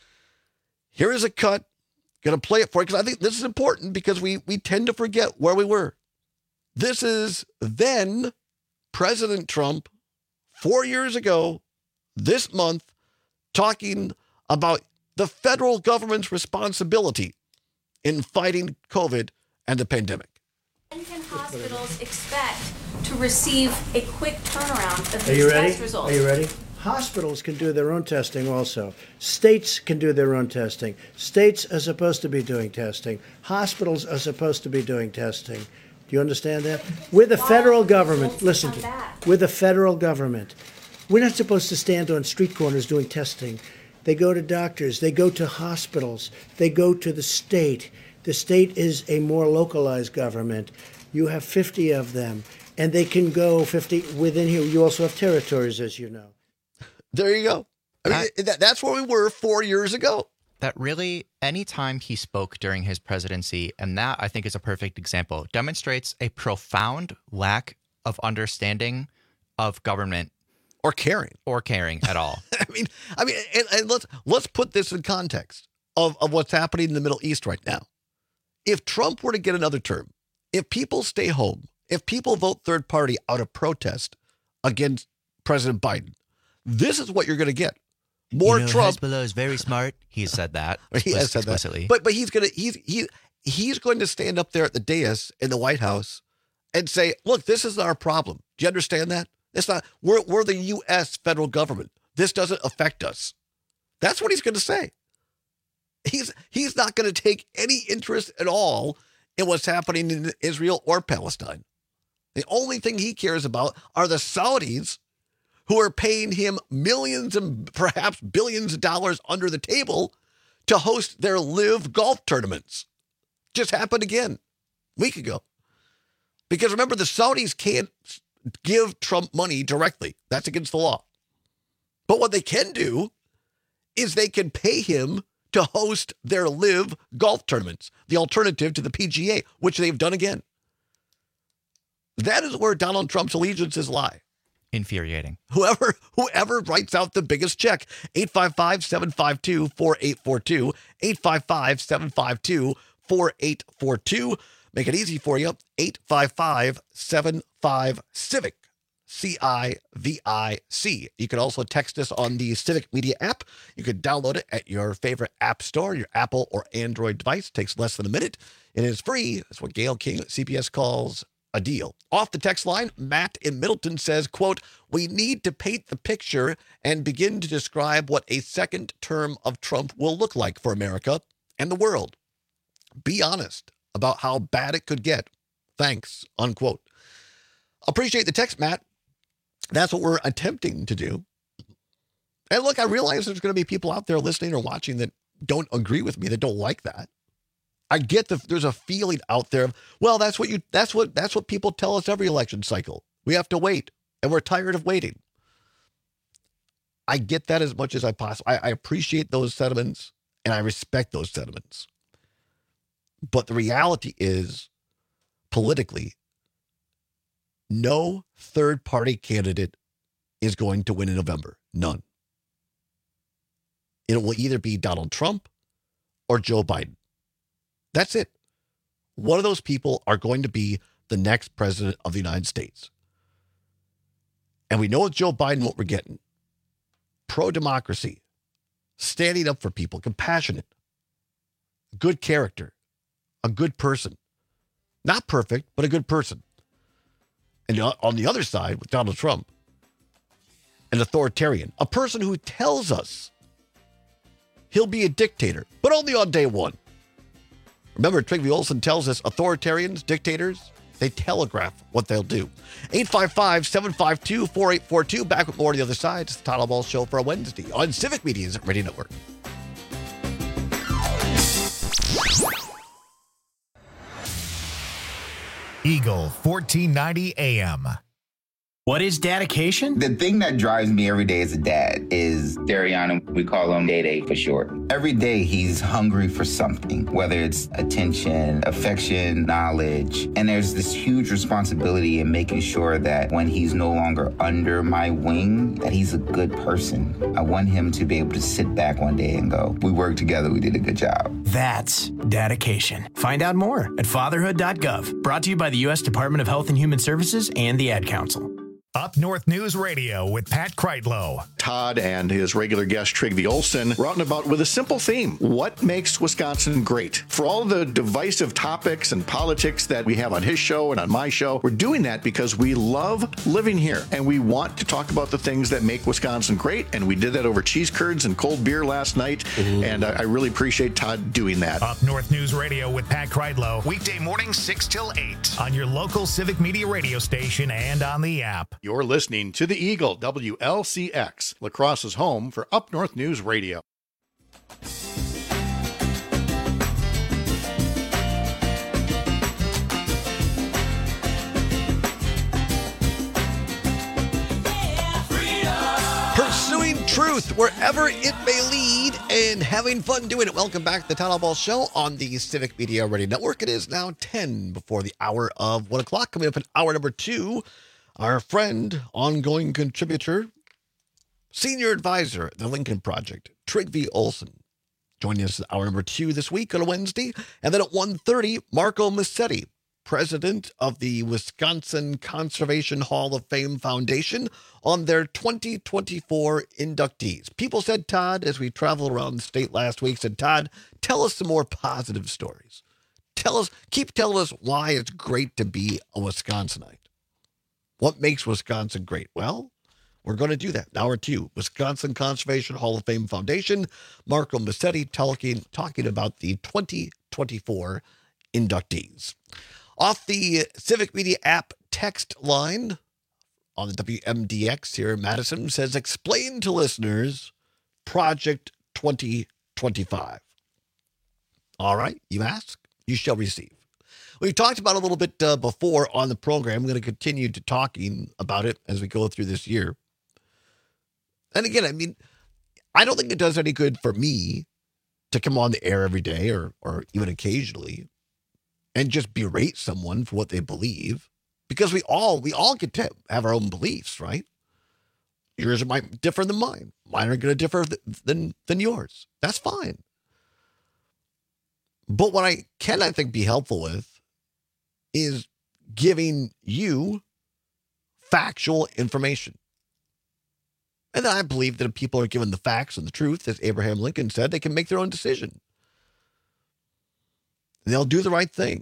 Here is a cut. Going to play it for you because I think this is important because we, we tend to forget where we were. This is then President Trump, four years ago, this month, talking about the federal government's responsibility in fighting COVID and the pandemic. When can hospitals expect to receive a quick turnaround of Are you these ready? test results? Are you ready? Hospitals can do their own testing also. States can do their own testing. States are supposed to be doing testing. Hospitals are supposed to be doing testing. Do you understand that? We're the federal government. Listen to me. We're the federal government. We're not supposed to stand on street corners doing testing. They go to doctors. They go to hospitals. They go to the state. The state is a more localized government. You have fifty of them, and they can go fifty within here. You also have territories, as you know. There you go. I mean, that, that, that's where we were four years ago. That really, anytime he spoke during his presidency, and that I think is a perfect example, demonstrates a profound lack of understanding of government or caring or caring at all. I mean, I mean, and, and let's let's put this in context of, of what's happening in the Middle East right now. If Trump were to get another term, if people stay home, if people vote third party out of protest against President Biden, this is what you're going to get. More you know, Trump. Hezbollah is very smart. He has said that. He has said explicitly. that. But but he's gonna he's he he's going to stand up there at the dais in the White House and say, "Look, this is our problem. Do you understand that? It's not. We're we're the U S federal government. This doesn't affect us." That's what he's going to say. He's he's not going to take any interest at all in what's happening in Israel or Palestine. The only thing he cares about are the Saudis, who are paying him millions and perhaps billions of dollars under the table to host their live golf tournaments. Just happened again a week ago. Because remember, the Saudis can't give Trump money directly. That's against the law. But what they can do is they can pay him to host their live golf tournaments, the alternative to the P G A, which they've done again. That is where Donald Trump's allegiances lie. Infuriating. Whoever whoever writes out the biggest check, eight five five, seven five two, four eight four two, eight five five, seven five two, four eight four two. Make it easy for you, eight five five, seven five, CIVIC, C I V I C. You can also text us on the Civic Media app. You can download it at your favorite app store, your Apple or Android device. It takes less than a minute. It is free. That's what Gail King at C B S calls a deal. Off the text line, Matt in Middleton says, quote, "We need to paint the picture and begin to describe what a second term of Trump will look like for America and the world. Be honest about how bad it could get. Thanks," unquote. Appreciate the text, Matt. That's what we're attempting to do. And look, I realize there's going to be people out there listening or watching that don't agree with me, that don't like that. I get that there's a feeling out there of, well, that's what you, that's what, that's what people tell us every election cycle. We have to wait and we're tired of waiting. I get that as much as I possibly, I, I appreciate those sentiments and I respect those sentiments. But the reality is, politically, no third party candidate is going to win in November. None. It will either be Donald Trump or Joe Biden. That's it. One of those people are going to be the next president of the United States. And we know with Joe Biden what we're getting. Pro-democracy, standing up for people, compassionate, good character, a good person. Not perfect, but a good person. And on the other side, with Donald Trump, an authoritarian, a person who tells us he'll be a dictator, but only on day one. Remember, Trygve Olsen tells us authoritarians, dictators, they telegraph what they'll do. eight five five, seven five two, four eight four two. Back with more on the other side. It's the Todd Ball Show for a Wednesday on Civic Media's Radio Network. Eagle fourteen ninety A M. What is dedication? The thing that drives me every day as a dad is Dariana. We call him Day Day for short. Every day he's hungry for something, whether it's attention, affection, knowledge. And there's this huge responsibility in making sure that when he's no longer under my wing, that he's a good person. I want him to be able to sit back one day and go, we worked together, we did a good job. That's dedication. Find out more at fatherhood dot gov. Brought to you by the U S Department of Health and Human Services and the Ad Council. Up North News Radio with Pat Kreitlow. Todd and his regular guest, Trygve Olsen, were out and about with a simple theme. What makes Wisconsin great? For all the divisive topics and politics that we have on his show and on my show, we're doing that because we love living here and we want to talk about the things that make Wisconsin great. And we did that over cheese curds and cold beer last night. Mm. And I, I really appreciate Todd doing that. Up North News Radio with Pat Kreitlow. Weekday mornings six till eight on your local Civic Media radio station and on the app. You're listening to the Eagle, W L C X, La Crosse's home for Up North News Radio. Pursuing truth wherever it may lead and having fun doing it. Welcome back to the Town Ball Show on the Civic Media Radio Network. It is now ten before the hour of one o'clock. Coming up in hour number two, our friend, ongoing contributor, senior advisor at the Lincoln Project, Trygve Olsen, joining us at hour number two this week on a Wednesday. And then at one thirty, Marco Massetti, president of the Wisconsin Conservation Hall of Fame Foundation, on their twenty twenty-four inductees. People said, Todd, as we traveled around the state last week, said, Todd, tell us some more positive stories. Tell us, keep telling us why it's great to be a Wisconsinite. What makes Wisconsin great? Well, we're going to do that. Hour two, Wisconsin Conservation Hall of Fame Foundation, Marco Massetti talking, talking about the twenty twenty-four inductees. Off the Civic Media app text line on the W M D X here in Madison says, explain to listeners Project twenty twenty-five. All right, you ask, you shall receive. We talked about it a little bit uh, before on the program. I'm going to continue to talking about it as we go through this year. And again, I mean, I don't think it does any good for me to come on the air every day or or even occasionally and just berate someone for what they believe, because we all we all get to have our own beliefs, right? Yours might differ than mine. Mine are going to differ th- than than yours. That's fine. But what I can, I think, be helpful with is giving you factual information. And then I believe that if people are given the facts and the truth, as Abraham Lincoln said, they can make their own decision. They'll do the right thing.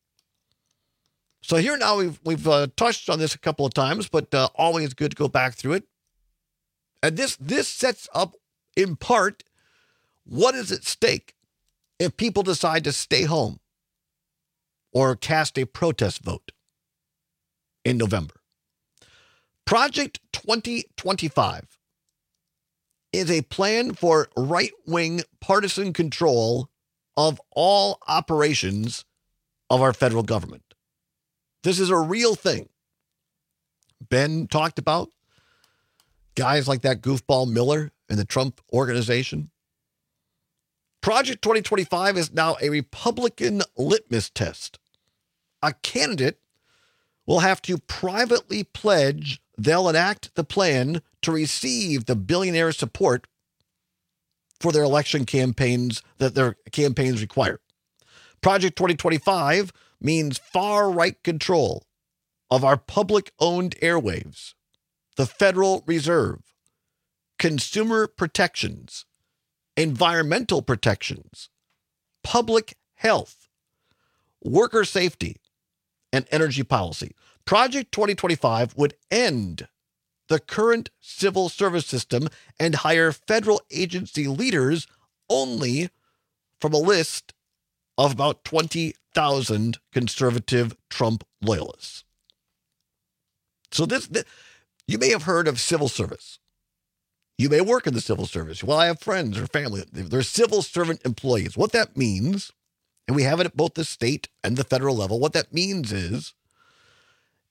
So here now we've we've uh, touched on this a couple of times, but uh, always good to go back through it. And this this sets up, in part, what is at stake if people decide to stay home or cast a protest vote in November. Project twenty twenty-five is a plan for right-wing partisan control of all operations of our federal government. This is a real thing. Ben talked about guys like that goofball Miller and the Trump organization. Project twenty twenty-five is now a Republican litmus test. A candidate will have to privately pledge they'll enact the plan to receive the billionaire support for their election campaigns that their campaigns require. Project twenty twenty-five means far-right control of our public-owned airwaves, the Federal Reserve, consumer protections, environmental protections, public health, worker safety, and energy policy. Project twenty twenty-five would end the current civil service system and hire federal agency leaders only from a list of about twenty thousand conservative Trump loyalists. So this, this, you may have heard of civil service. You may work in the civil service. Well, I have friends or family. They're civil servant employees. What that means, and we have it at both the state and the federal level, what that means is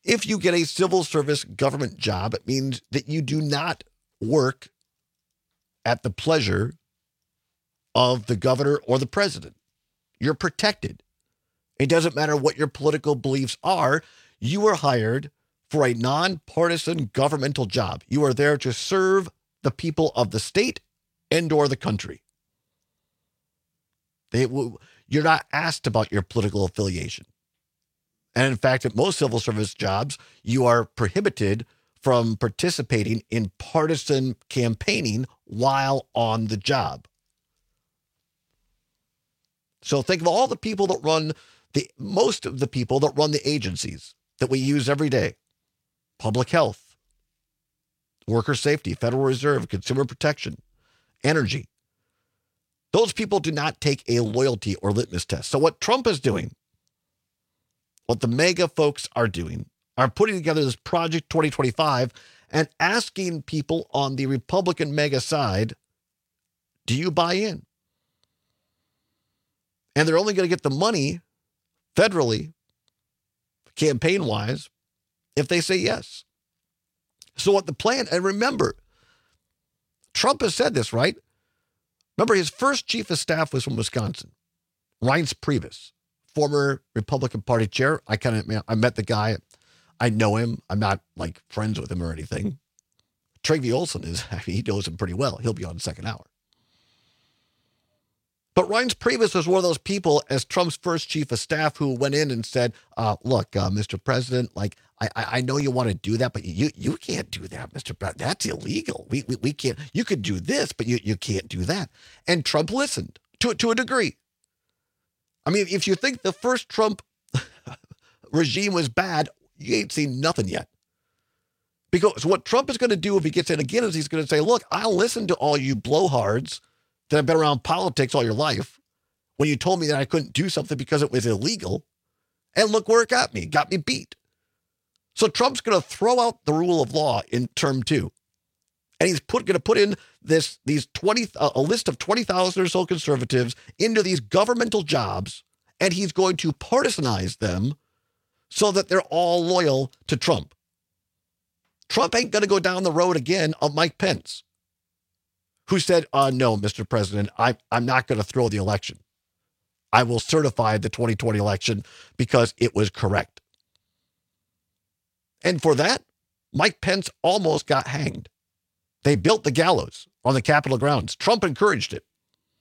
If you get a civil service government job, it means that you do not work at the pleasure of the governor or the president. You're protected. It doesn't matter what your political beliefs are. You are hired for a nonpartisan governmental job. You are there to serve the people of the state and or the country. They, you're not asked about your political affiliation. And in fact, at most civil service jobs, you are prohibited from participating in partisan campaigning while on the job. So think of all the people that run the, most of the people that run the agencies that we use every day. Public health, worker safety, Federal Reserve, consumer protection, energy. Those people do not take a loyalty or litmus test. So what Trump is doing, what the MAGA folks are doing, are putting together this Project twenty twenty-five and asking people on the Republican MAGA side, do you buy in? And they're only going to get the money federally, campaign-wise, if they say yes. So what the plan, and remember, Trump has said this, right? Remember, his first chief of staff was from Wisconsin, Reince Priebus, former Republican Party chair. I kind of, I met the guy. I know him. I'm not like friends with him or anything. Trygve Olsen is, I mean, he knows him pretty well. He'll be on the second hour. But Reince Priebus was one of those people as Trump's first chief of staff who went in and said, uh, look, uh, Mister President, like, I, I know you want to do that, but you you can't do that, Mister President. That's illegal. We, we we can't. You could do this, but you, you can't do that. And Trump listened to, to a degree. I mean, if you think the first Trump regime was bad, you ain't seen nothing yet. Because what Trump is going to do if he gets in again is he's going to say, look, I'll listen to all you blowhards that have been around politics all your life when you told me that I couldn't do something because it was illegal. And look where it got me. It got me beat. So Trump's going to throw out the rule of law in term two. And he's put, going to put in this these twenty uh, a list of twenty thousand or so conservatives into these governmental jobs, and he's going to partisanize them so that they're all loyal to Trump. Trump ain't going to go down the road again of Mike Pence, who said, uh, no, Mister President, I, I'm not going to throw the election. I will certify the twenty twenty election because it was correct. And for that, Mike Pence almost got hanged. They built the gallows on the Capitol grounds. Trump encouraged it.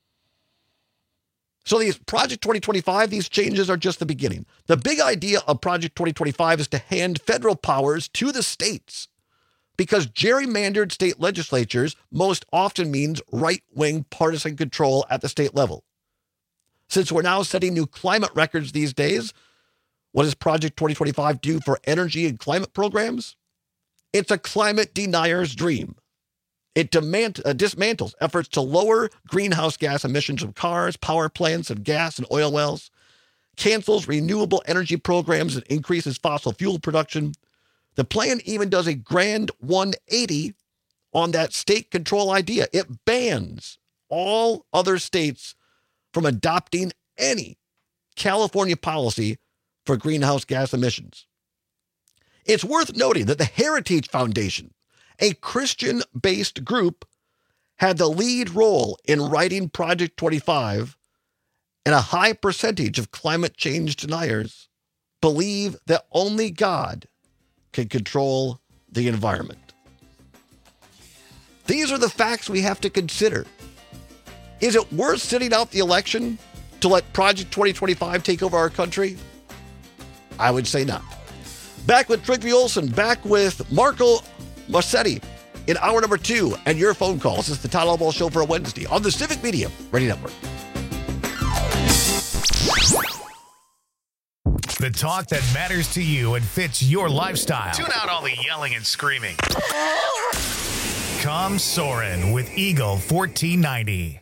So these Project twenty twenty-five, these changes are just the beginning. The big idea of Project twenty twenty-five is to hand federal powers to the states, because gerrymandered state legislatures most often means right-wing partisan control at the state level. Since we're now setting new climate records these days, what does Project twenty twenty-five do for energy and climate programs? It's a climate denier's dream. It demand, uh, dismantles efforts to lower greenhouse gas emissions from cars, power plants, and gas and oil wells, cancels renewable energy programs, and increases fossil fuel production. The plan even does a grand one eighty on that state control idea. It bans all other states from adopting any California policy for greenhouse gas emissions. It's worth noting that the Heritage Foundation, a Christian-based group, had the lead role in writing Project twenty-five, and a high percentage of climate change deniers believe that only God can control the environment. These are the facts we have to consider. Is it worth sitting out the election to let Project twenty twenty-five take over our country? I would say not. Back with Trygve Olsen, back with Marco Marcetti in hour number two, and your phone calls. It's the Todd Albaugh Show for a Wednesday on the Civic Media Radio Network. The talk that matters to you and fits your lifestyle. Tune out all the yelling and screaming. Come Soarin' with Eagle fourteen ninety.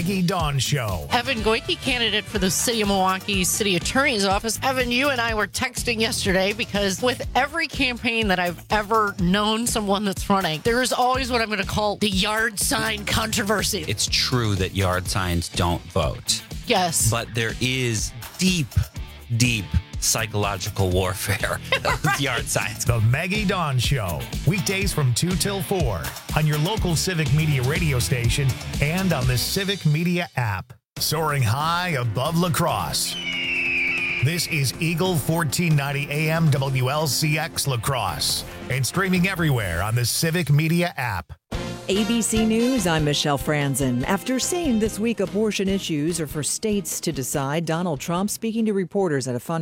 Maggie Dawn Show. Evan Goike, candidate for the City of Milwaukee City Attorney's Office. Evan, you and I were texting yesterday because with every campaign that I've ever known someone that's running, there is always what I'm going to call the yard sign controversy. It's true that yard signs don't vote. Yes. But there is deep, deep psychological warfare with yard signs. The Maggie Dawn Show. Weekdays from two till four on your local Civic Media radio station and on the Civic Media app. Soaring high above La Crosse. This is Eagle fourteen ninety A M W L C X La Crosse and streaming everywhere on the Civic Media app. A B C News, I'm Michelle Franzen. After saying this week abortion issues are for states to decide, Donald Trump speaking to reporters at a fund